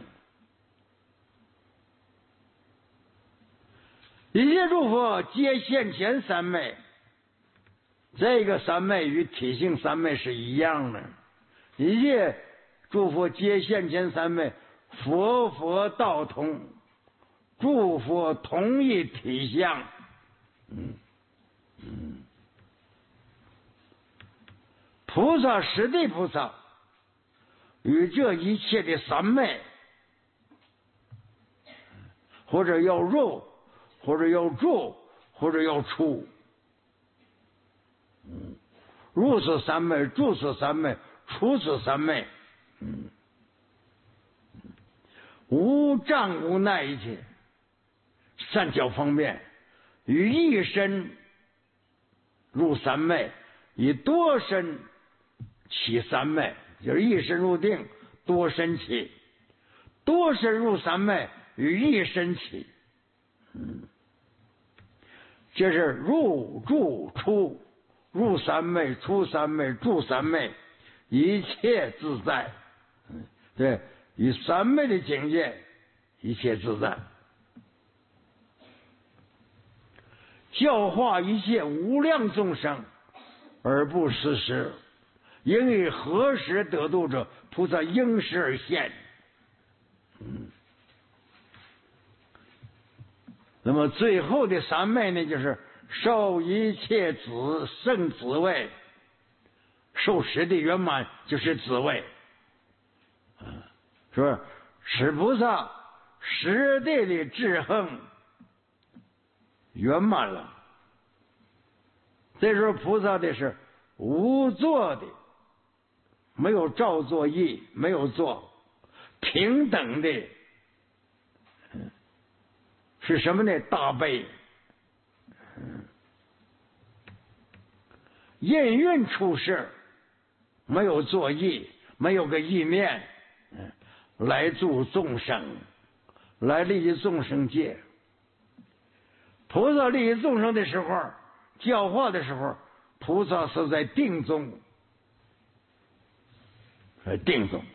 一切诸佛皆现前三昧，这个三昧与体性三昧是一样的。一切诸佛皆现前三昧，佛佛道同， 诸佛同一体相。嗯嗯，菩萨实地菩萨与这一切的三昧，或者要入，或者要住，或者要出。嗯，入是三昧，住是三昧，出是三昧。嗯，无障无奈一切，善巧方便，于一身入三昧，以多身起三昧，就是一身入定，多身起，多身入三昧，与一身起。嗯，这是入住出，入三昧，出三昧，住三昧，一切自在。嗯，对，以三昧的境界，一切自在。教化一切无量众生而不失时，应以何时得度者，菩萨应时而现。嗯，那么最后的三昧呢，就是受一切子圣子位，受十地圆满就是子位。嗯，说使菩萨十地的智恒圆满了，这时候菩萨的是无作的，没有照作意，没有作，平等的，是什么呢？大悲。应运出世，没有作意，没有个意念，来助众生，来利益众生界。菩萨利益众生的时候，教化的时候，菩萨是在定中，在定中，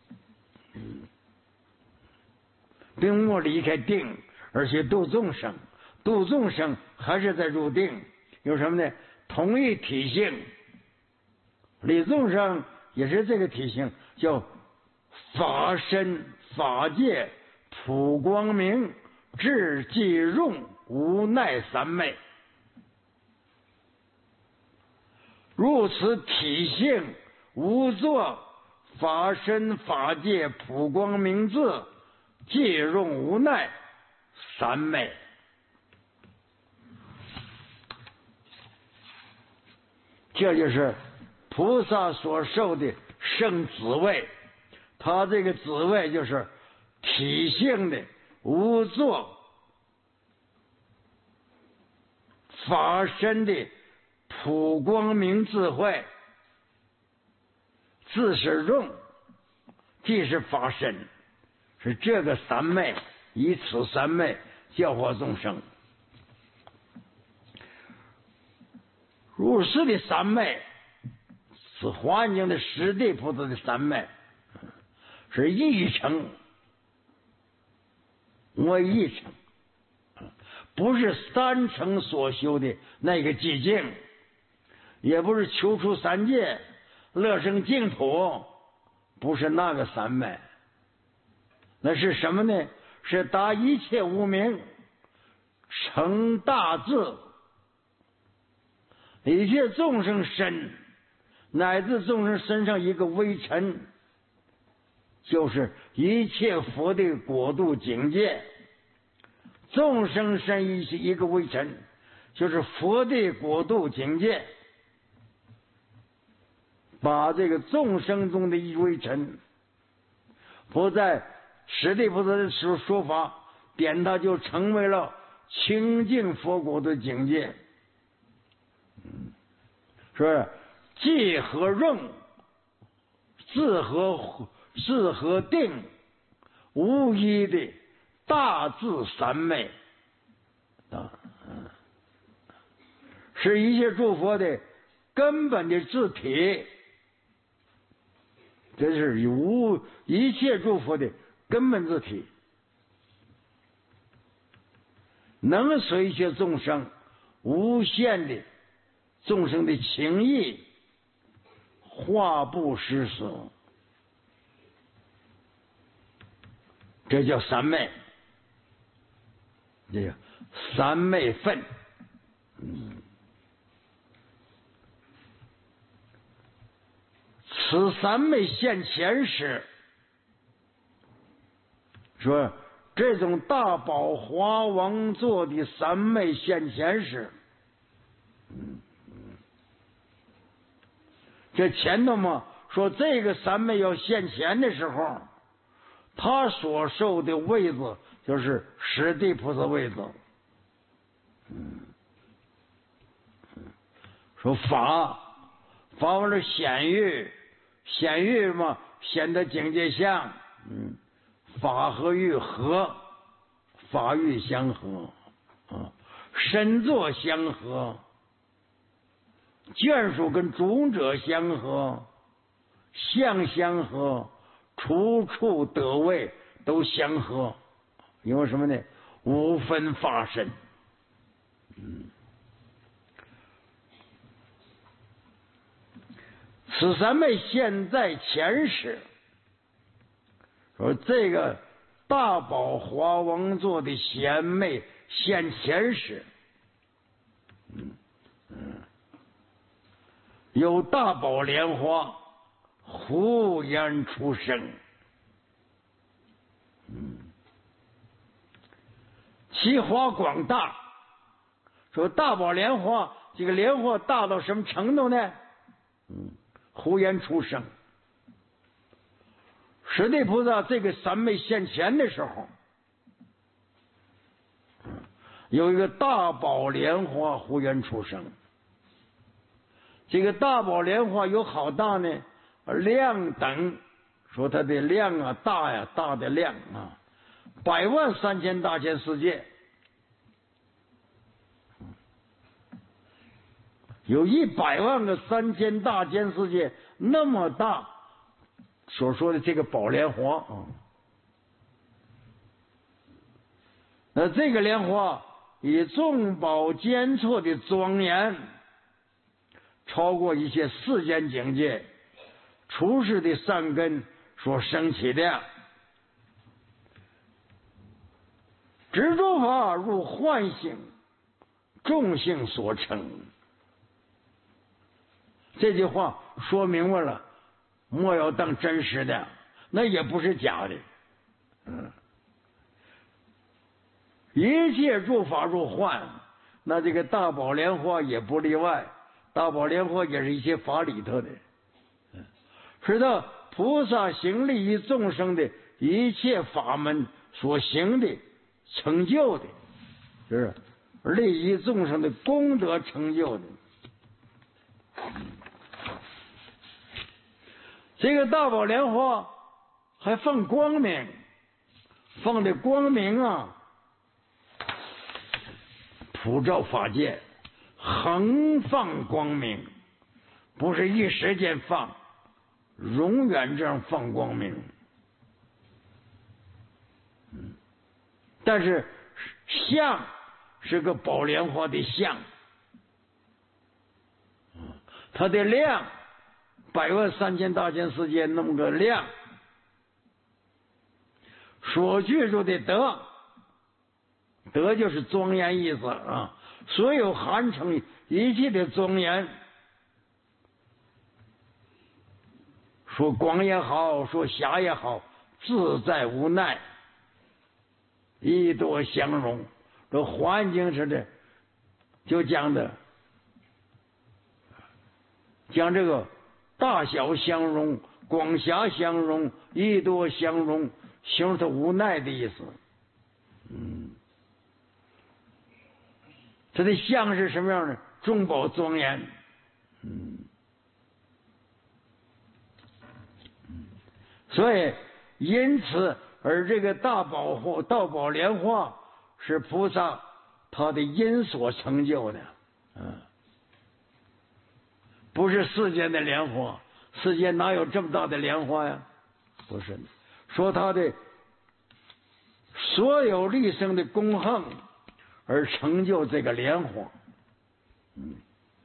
并没离开定，而且度众生，度众生还是在入定。有什么呢？同一体性，理众生也是这个体性，叫法身、法界、普光明、智即用、无奈三昧。如此体性无作，法身、法界、普光明智、即用、无奈三昧。这就是菩萨所受的圣子位，他这个子位就是体性的无作，法身的普光明智慧，自是用，即是法身，是这个三昧，以此三昧教化众生。入世的三昧是环境的十地菩萨的三昧，是一乘为一乘，不是三乘所修的那个寂静，也不是求出三界乐生净土，不是那个三昧。那是什么呢？是达一切无明，成大智，一切众生身，乃至众生身上一个微尘，就是一切佛的国度境界。众生身一一个微尘，就是佛的国度境界。把这个众生中的一微尘，不在十地菩萨的时候说法，点它就成为了清净佛国的境界。是即和用，自和自和定，无一的大自三昧啊，是一切诸佛的根本的自体。这是无一切诸佛的根本自体，能随一切众生无限的众生的情意，化不失所，这叫三昧。 这个三昧分。嗯，此三昧现前时，说这种大宝华王座的三昧现前时，嗯，这前头嘛说这个三昧要现前的时候，他所受的位子就是十地菩萨位子。嗯，说法法完了显欲，显欲嘛显得境界相。嗯，法和欲合，法欲相合啊，身作相合，眷属跟种者相合，相相合，处处得位都相合。因为什么呢？无分法身。嗯，此三昧现在前时，说这个大宝华王座的贤妹现前时，嗯嗯，有大宝莲花忽然出生。嗯，其花广大。说大宝莲花，这个莲花大到什么程度呢？嗯，忽然出生。十地菩萨这个三昧现前的时候，有一个大宝莲花忽然出生。这个大宝莲花有好大呢？量等，说它的量啊大呀，大的量啊，百万三千大千世界。有一百万个三千大千世界那么大，所说的这个宝莲花啊，那这个莲花以众宝间错的庄严，超过一切世间境界出世的善根所生起的，执着法入幻性，众性所成。这句话说明白了，莫要当真实的，那也不是假的。嗯，一切入法入幻，那这个大宝莲花也不例外。大宝莲花也是一些法里头的，是到菩萨行利益众生的一切法门所行的成就的，就是利益众生的功德成就的。这个大宝莲花还放光明，放的光明啊，普照法界，恒放光明，不是一时间放，永远这样放光明。嗯，但是相是个宝莲花的相，它的量百万三千大千世界那么个量，所具足的德，德就是庄严意思啊，所有含成一切的庄严，说广也好，说狭也好，自在无奈，一多相融。这环境似的，就讲的讲这个大小相融，广狭相融，一多相融，形容它无奈的意思。嗯，它的相是什么样的？众宝庄严。嗯，所以因此而这个大宝或大宝莲花是菩萨他的因所成就的。嗯，不是世间的莲花，世间哪有这么大的莲花呀？不是，说他的所有立生的功行而成就这个莲花。嗯，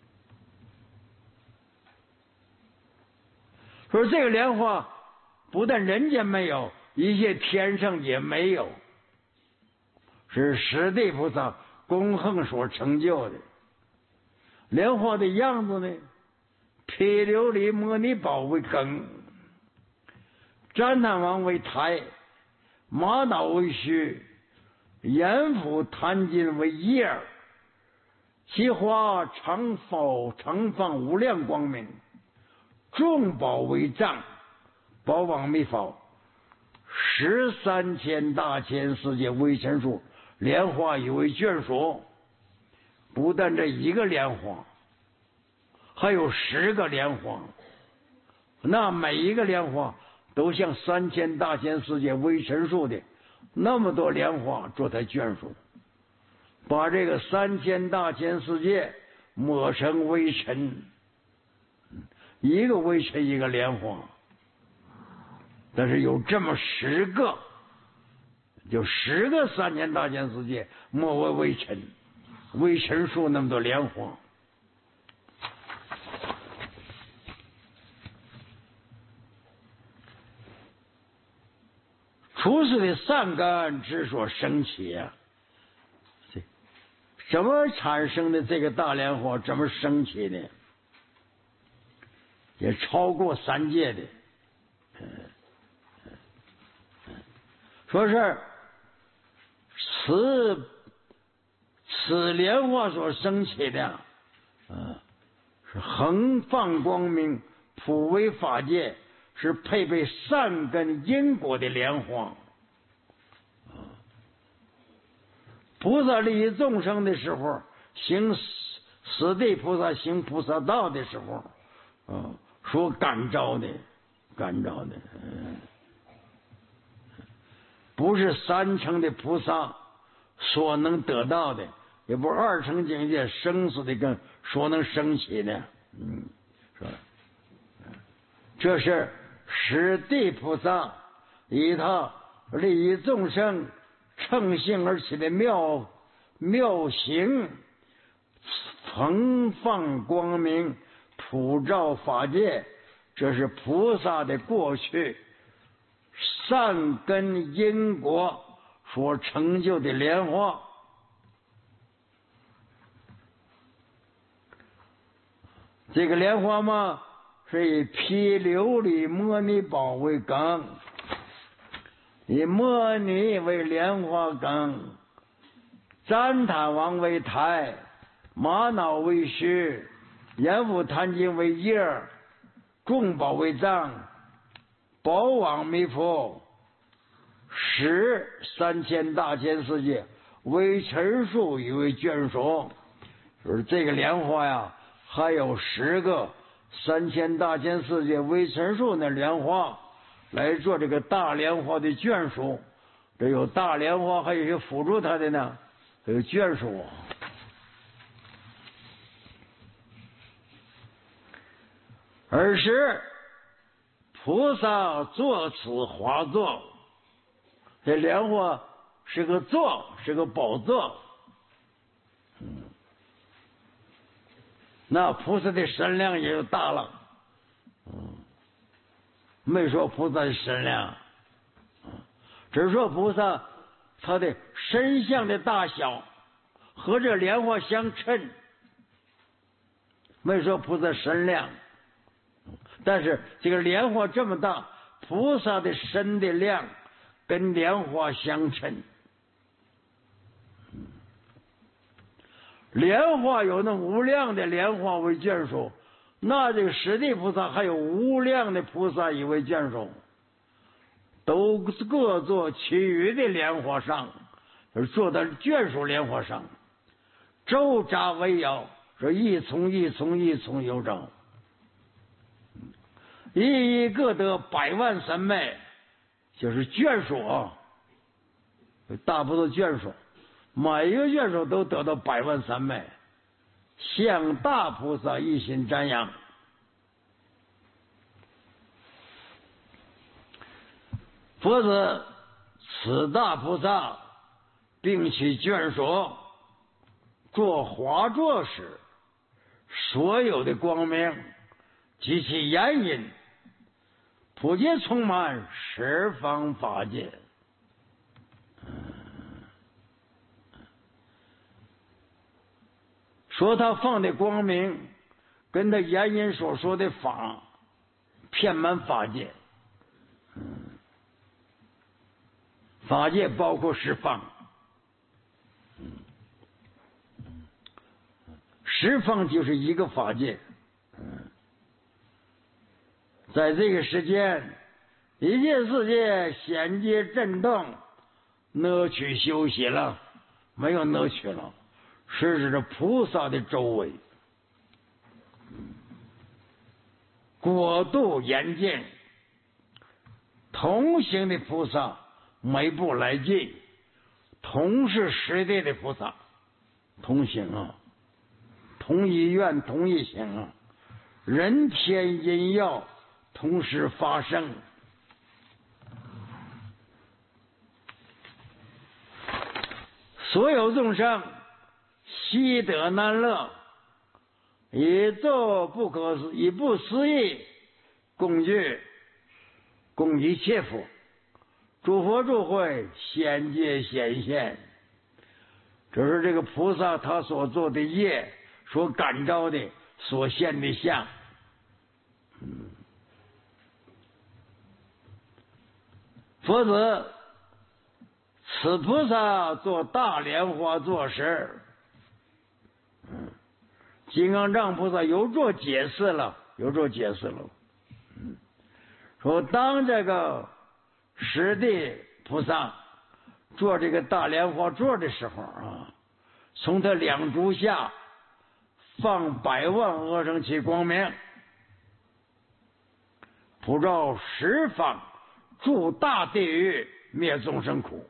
说这个莲花不但人间没有，一切天上也没有， 是十地菩萨功恒所成就的。莲花的样子呢，毗琉璃摩尼宝为根，旃檀王为台，玛瑙为须，阎浮檀金为叶，其花常放常放无量光明，众宝为藏，宝王密宝，十三千大千世界微尘数，莲花以为眷属。不但这一个莲花，还有十个莲花，那每一个莲花都像三千大千世界微尘数的那么多莲花做它眷属，把这个三千大千世界抹成微尘，一个微尘一个莲花，但是有这么十个，就十个三千大千世界抹为微尘，微尘数那么多莲花。出世的善根之所生起啊，怎么产生的这个大莲花？怎么升起的？也超过三界的。说是此此莲花所升起的，呃，是恒放光明，普为法界，是配备善根因果的莲花。菩萨利益众生的时候，行十地菩萨行菩萨道的时候，啊，说感召的，感召的，嗯，不是三乘的菩萨所能得到的，也不是二乘境界生死的根所能升起的，嗯，是吧？这是十地菩萨以他利益众生乘性而起的妙妙行，恒放光明，普照法界，这是菩萨的过去善根因果所成就的莲花。这个莲花嘛，是以毗琉璃摩尼宝为根，以摩尼为莲花根，旃檀王为台，玛瑙为须，阎浮檀金为叶，众宝为藏，宝王弥佛，十三千大千世界为尘数以为眷属。就是这个莲花呀，还有十个三千大千世界为尘数的莲花来做这个大莲花的眷属。这有大莲花，还有一些辅助它的呢，还有眷属。尔时菩萨作此华座，这莲花是个座，是个宝座。嗯，那菩萨的身量也就大了。嗯，没说菩萨的身量，只说菩萨他的身相的大小和这莲花相称，没说菩萨身量。但是这个莲花这么大，菩萨的身的量跟莲花相称。莲花有那无量的莲花为眷属，那这个十地菩萨还有无量的菩萨以为眷属，都各坐其余的莲花上，就是坐在眷属莲花上，周匝围绕，说一丛一丛一丛有着，一一各得百万三昧，就是眷属啊，大部分眷属，每一个眷属都得到百万三昧，向大菩萨一心瞻仰。佛子此大菩萨并其眷属做华座时，所有的光明及其眼引普皆充满十方法界。 说他放的光明，跟他言隐所说的法，遍满法界。法界包括十方，十方就是一个法界。在这个时间，一切世界显皆震动，能取休息了，没有能取了，是指着菩萨的周围，国度严禁，同行的菩萨每步来进，同是实地的菩萨，同行啊，同一愿，同一行啊，人天阴曜同时发生。所有众生悉得难乐，以作不可思以不思议供具，供一切佛，诸佛诸会显界显现。这是这个菩萨他所做的业，所感召的，所现的相。嗯，否则此菩萨做大莲花座时，嗯，金刚藏菩萨有做解释了，有做解释了。嗯，说当这个实地菩萨做这个大莲花座的时候啊，从他两足下放百万阿僧祇光明，普照十方诸大地狱，灭众生苦。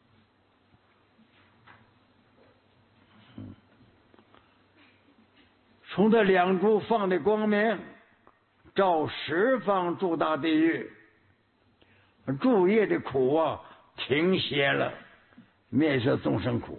从这两柱放的光明，照十方诸大地狱，诸业的苦啊停歇了，灭摄众生苦。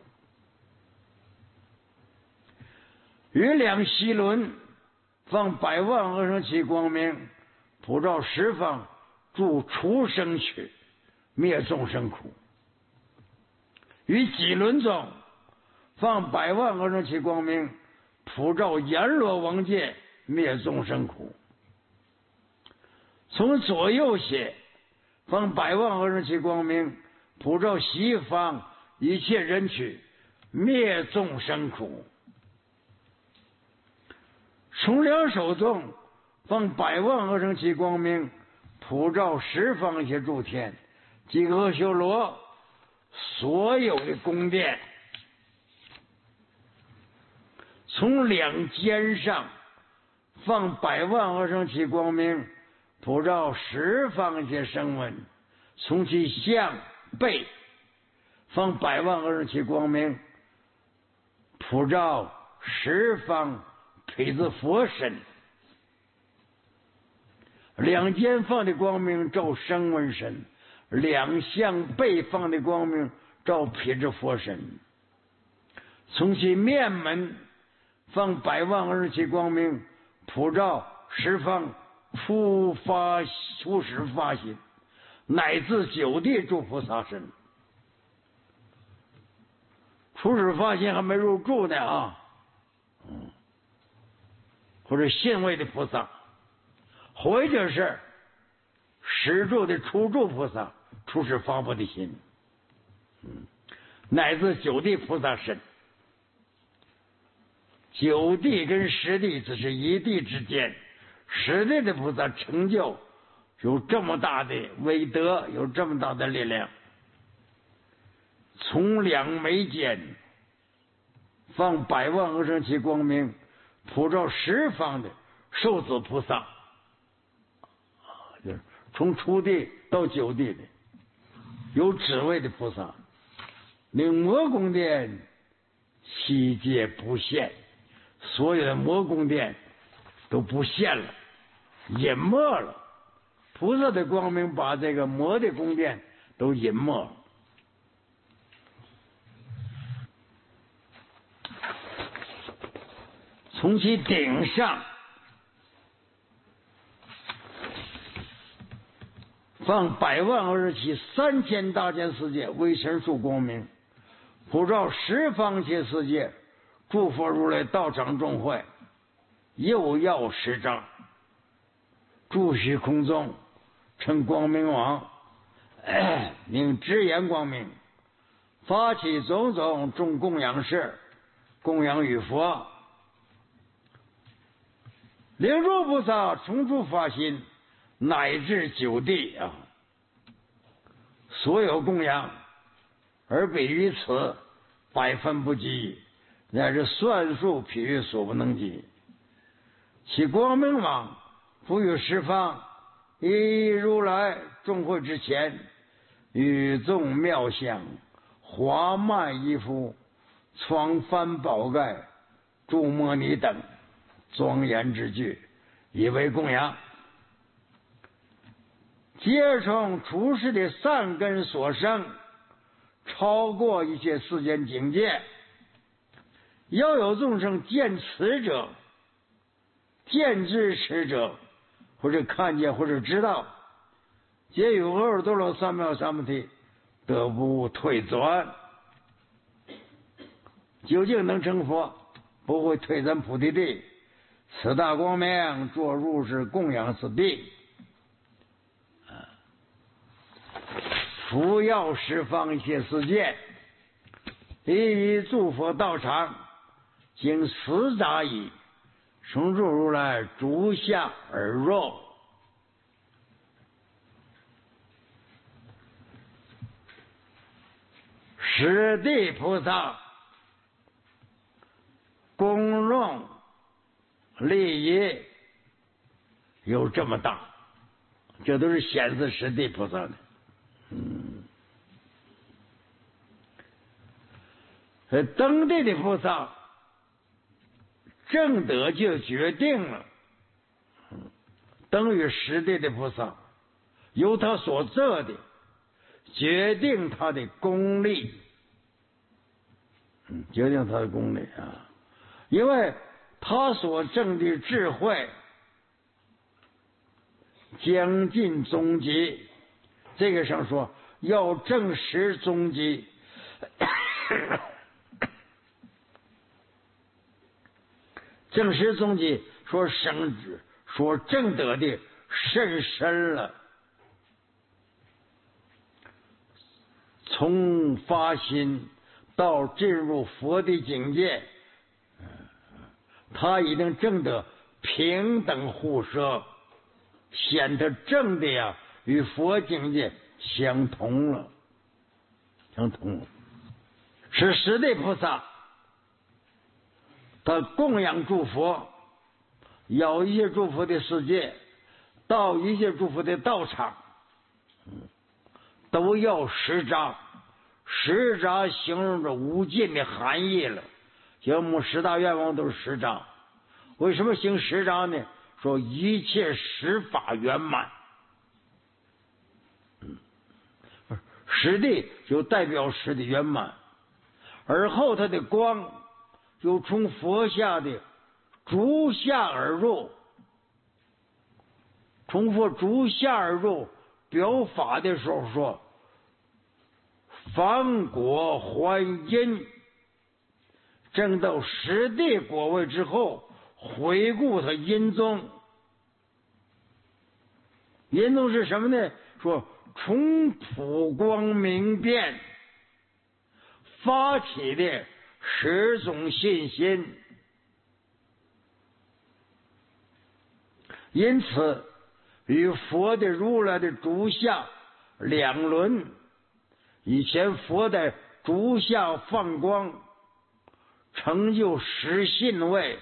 于两希轮放百万阿僧祇光明，普照十方诸畜生趣，灭众生苦。于几轮中放百万阿僧祇光明，普照阎罗王界，灭众生苦。从左右写放百万阿僧祇光明，普照西方一切人趣，灭众生苦。从两手中放百万阿僧祇光明，普照十方一切诸天及阿修罗所有的宫殿。从两肩上放百万阿僧祇光明，普照十方一切声闻。从其向背放百万阿僧祇光明，普照十方配子佛身。两肩放的光明照声闻身，两向背放的光明照配子佛身。从其面门放百万阿僧祇光明，普照十方初发初始发心，乃至九地诸菩萨身。初始发心还没入住呢啊，嗯，或者信位的菩萨，或者是始住的初住菩萨，初始发布的心，嗯，乃至九地菩萨身。九地跟十地只是一地之间，十地的菩萨成就有这么大的威德，有这么大的力量。从两眉间放百万阿僧祇光明，普照十方的受子菩萨，就是从初地到九地的有职位的菩萨，令魔宫殿悉皆不现。所有的魔宫殿都不现了，隐没了。菩萨的光明把这个魔的宫殿都隐没了。从其顶上放百万阿僧祇三千大千世界微尘数光明，普照十方界世界诸佛如来道场众会，又要十张，住虚空中，称光明王，名直言光明，发起种种众供养事，供养于佛。灵珠菩萨从诸发心，乃至九地啊，所有供养，而比于此，百分不及，乃是算数譬喻所不能及。其光明王不于十方，以如来众会之前，与众妙相，华曼衣服，床幡宝盖，诸摩尼等庄严之具，以为供养。皆从处世的善根所生，超过一切世间境界。要有众生见此者，见知此者，或者看见，或者知道，皆有耳朵罗三藐三菩提，得不退转。究竟能成佛，不会退转菩提地。此大光明，作如是供养此地。福耀十方一切世界，以于诸佛道场，经十杂矣，从诸如来诸相而入。十地菩萨功用利益有这么大，这都是显示十地菩萨的。嗯，登地的菩萨正德就决定了，等于十地的菩萨由他所做的决定他的功力，嗯，决定他的功力啊，因为他所证的智慧将近终极。这个上说要证实终极，证实终极说生说证得的甚深了，从发心到进入佛的境界，他已经证得平等互摄，显得正的呀与佛境界相同了，相同了。是十地菩萨，他供养诸佛，有一些诸佛的世界，到一些诸佛的道场，都要十札。十札形容着无尽的含义了。像我们十大愿望都是十札，为什么行十札呢？说一切十法圆满。十地就代表十的圆满，而后它的光就从佛下的逐下而入，从佛逐下而入表法的时候说凡果还因，证到十地果位之后，回顾他因宗。因宗是什么呢？说从普光明变发起的十种信心，因此与佛的如来的诸相两轮。以前佛在诸相放光，成就十信位，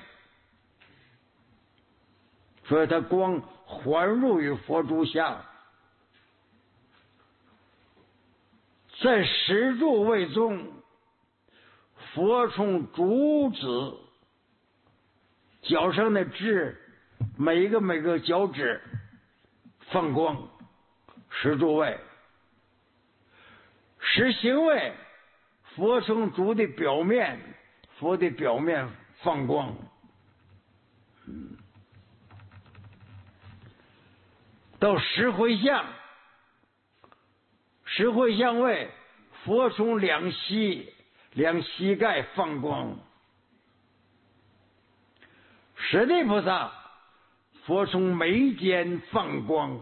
所以他光还入于佛诸相。在十住位中，佛从诸子脚上的趾，每一个每个脚趾放光，十住位。十行位，佛从主的表面，佛的表面放光。嗯，到十回向，十回向位，佛从两膝两膝盖放光。 实地菩萨，佛从眉间放光，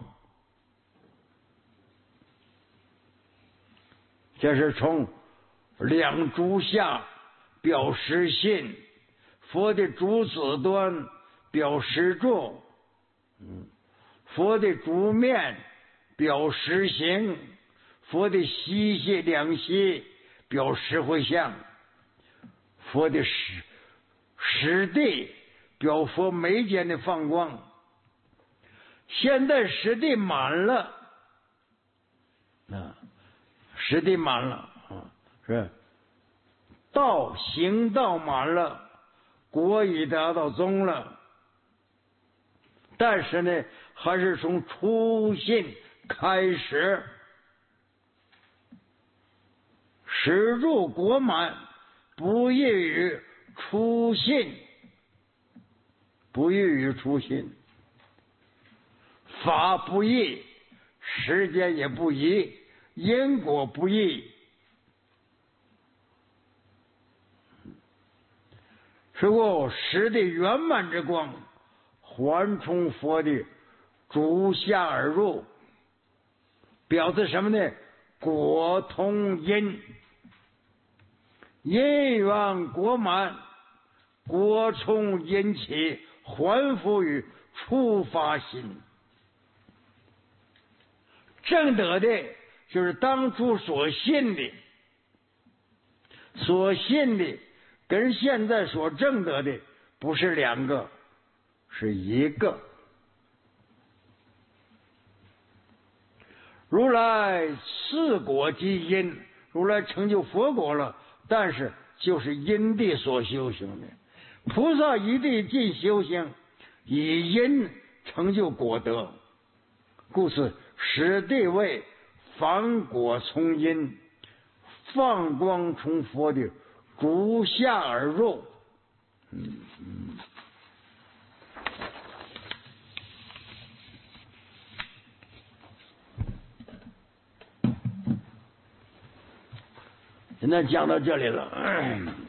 这是从两足下表实心，佛的足趾端表实住，嗯，佛的足面表实行，佛的膝下两膝表实回向，佛的实实地表佛眉间的放光。现在实地满了啊，实地满了啊，是道行道满了，果已达到宗了。但是呢，还是从初信开始，实住果满，不异于初信，不异于初信。法不异，时间也不异，因果不异。是故实的圆满之光，还从佛的足下而入，表示什么呢？果通因，因缘果满，果从因起，还复于初发心。正得的就是当初所信的，所信的跟现在所证得的不是两个，是一个。如来是果即因，如来成就佛果了，但是就是因地所修行的。菩萨一地尽修行，以因成就果德，故此实地位反果从因，放光从佛的足下而入。嗯嗯，现在讲到这里了。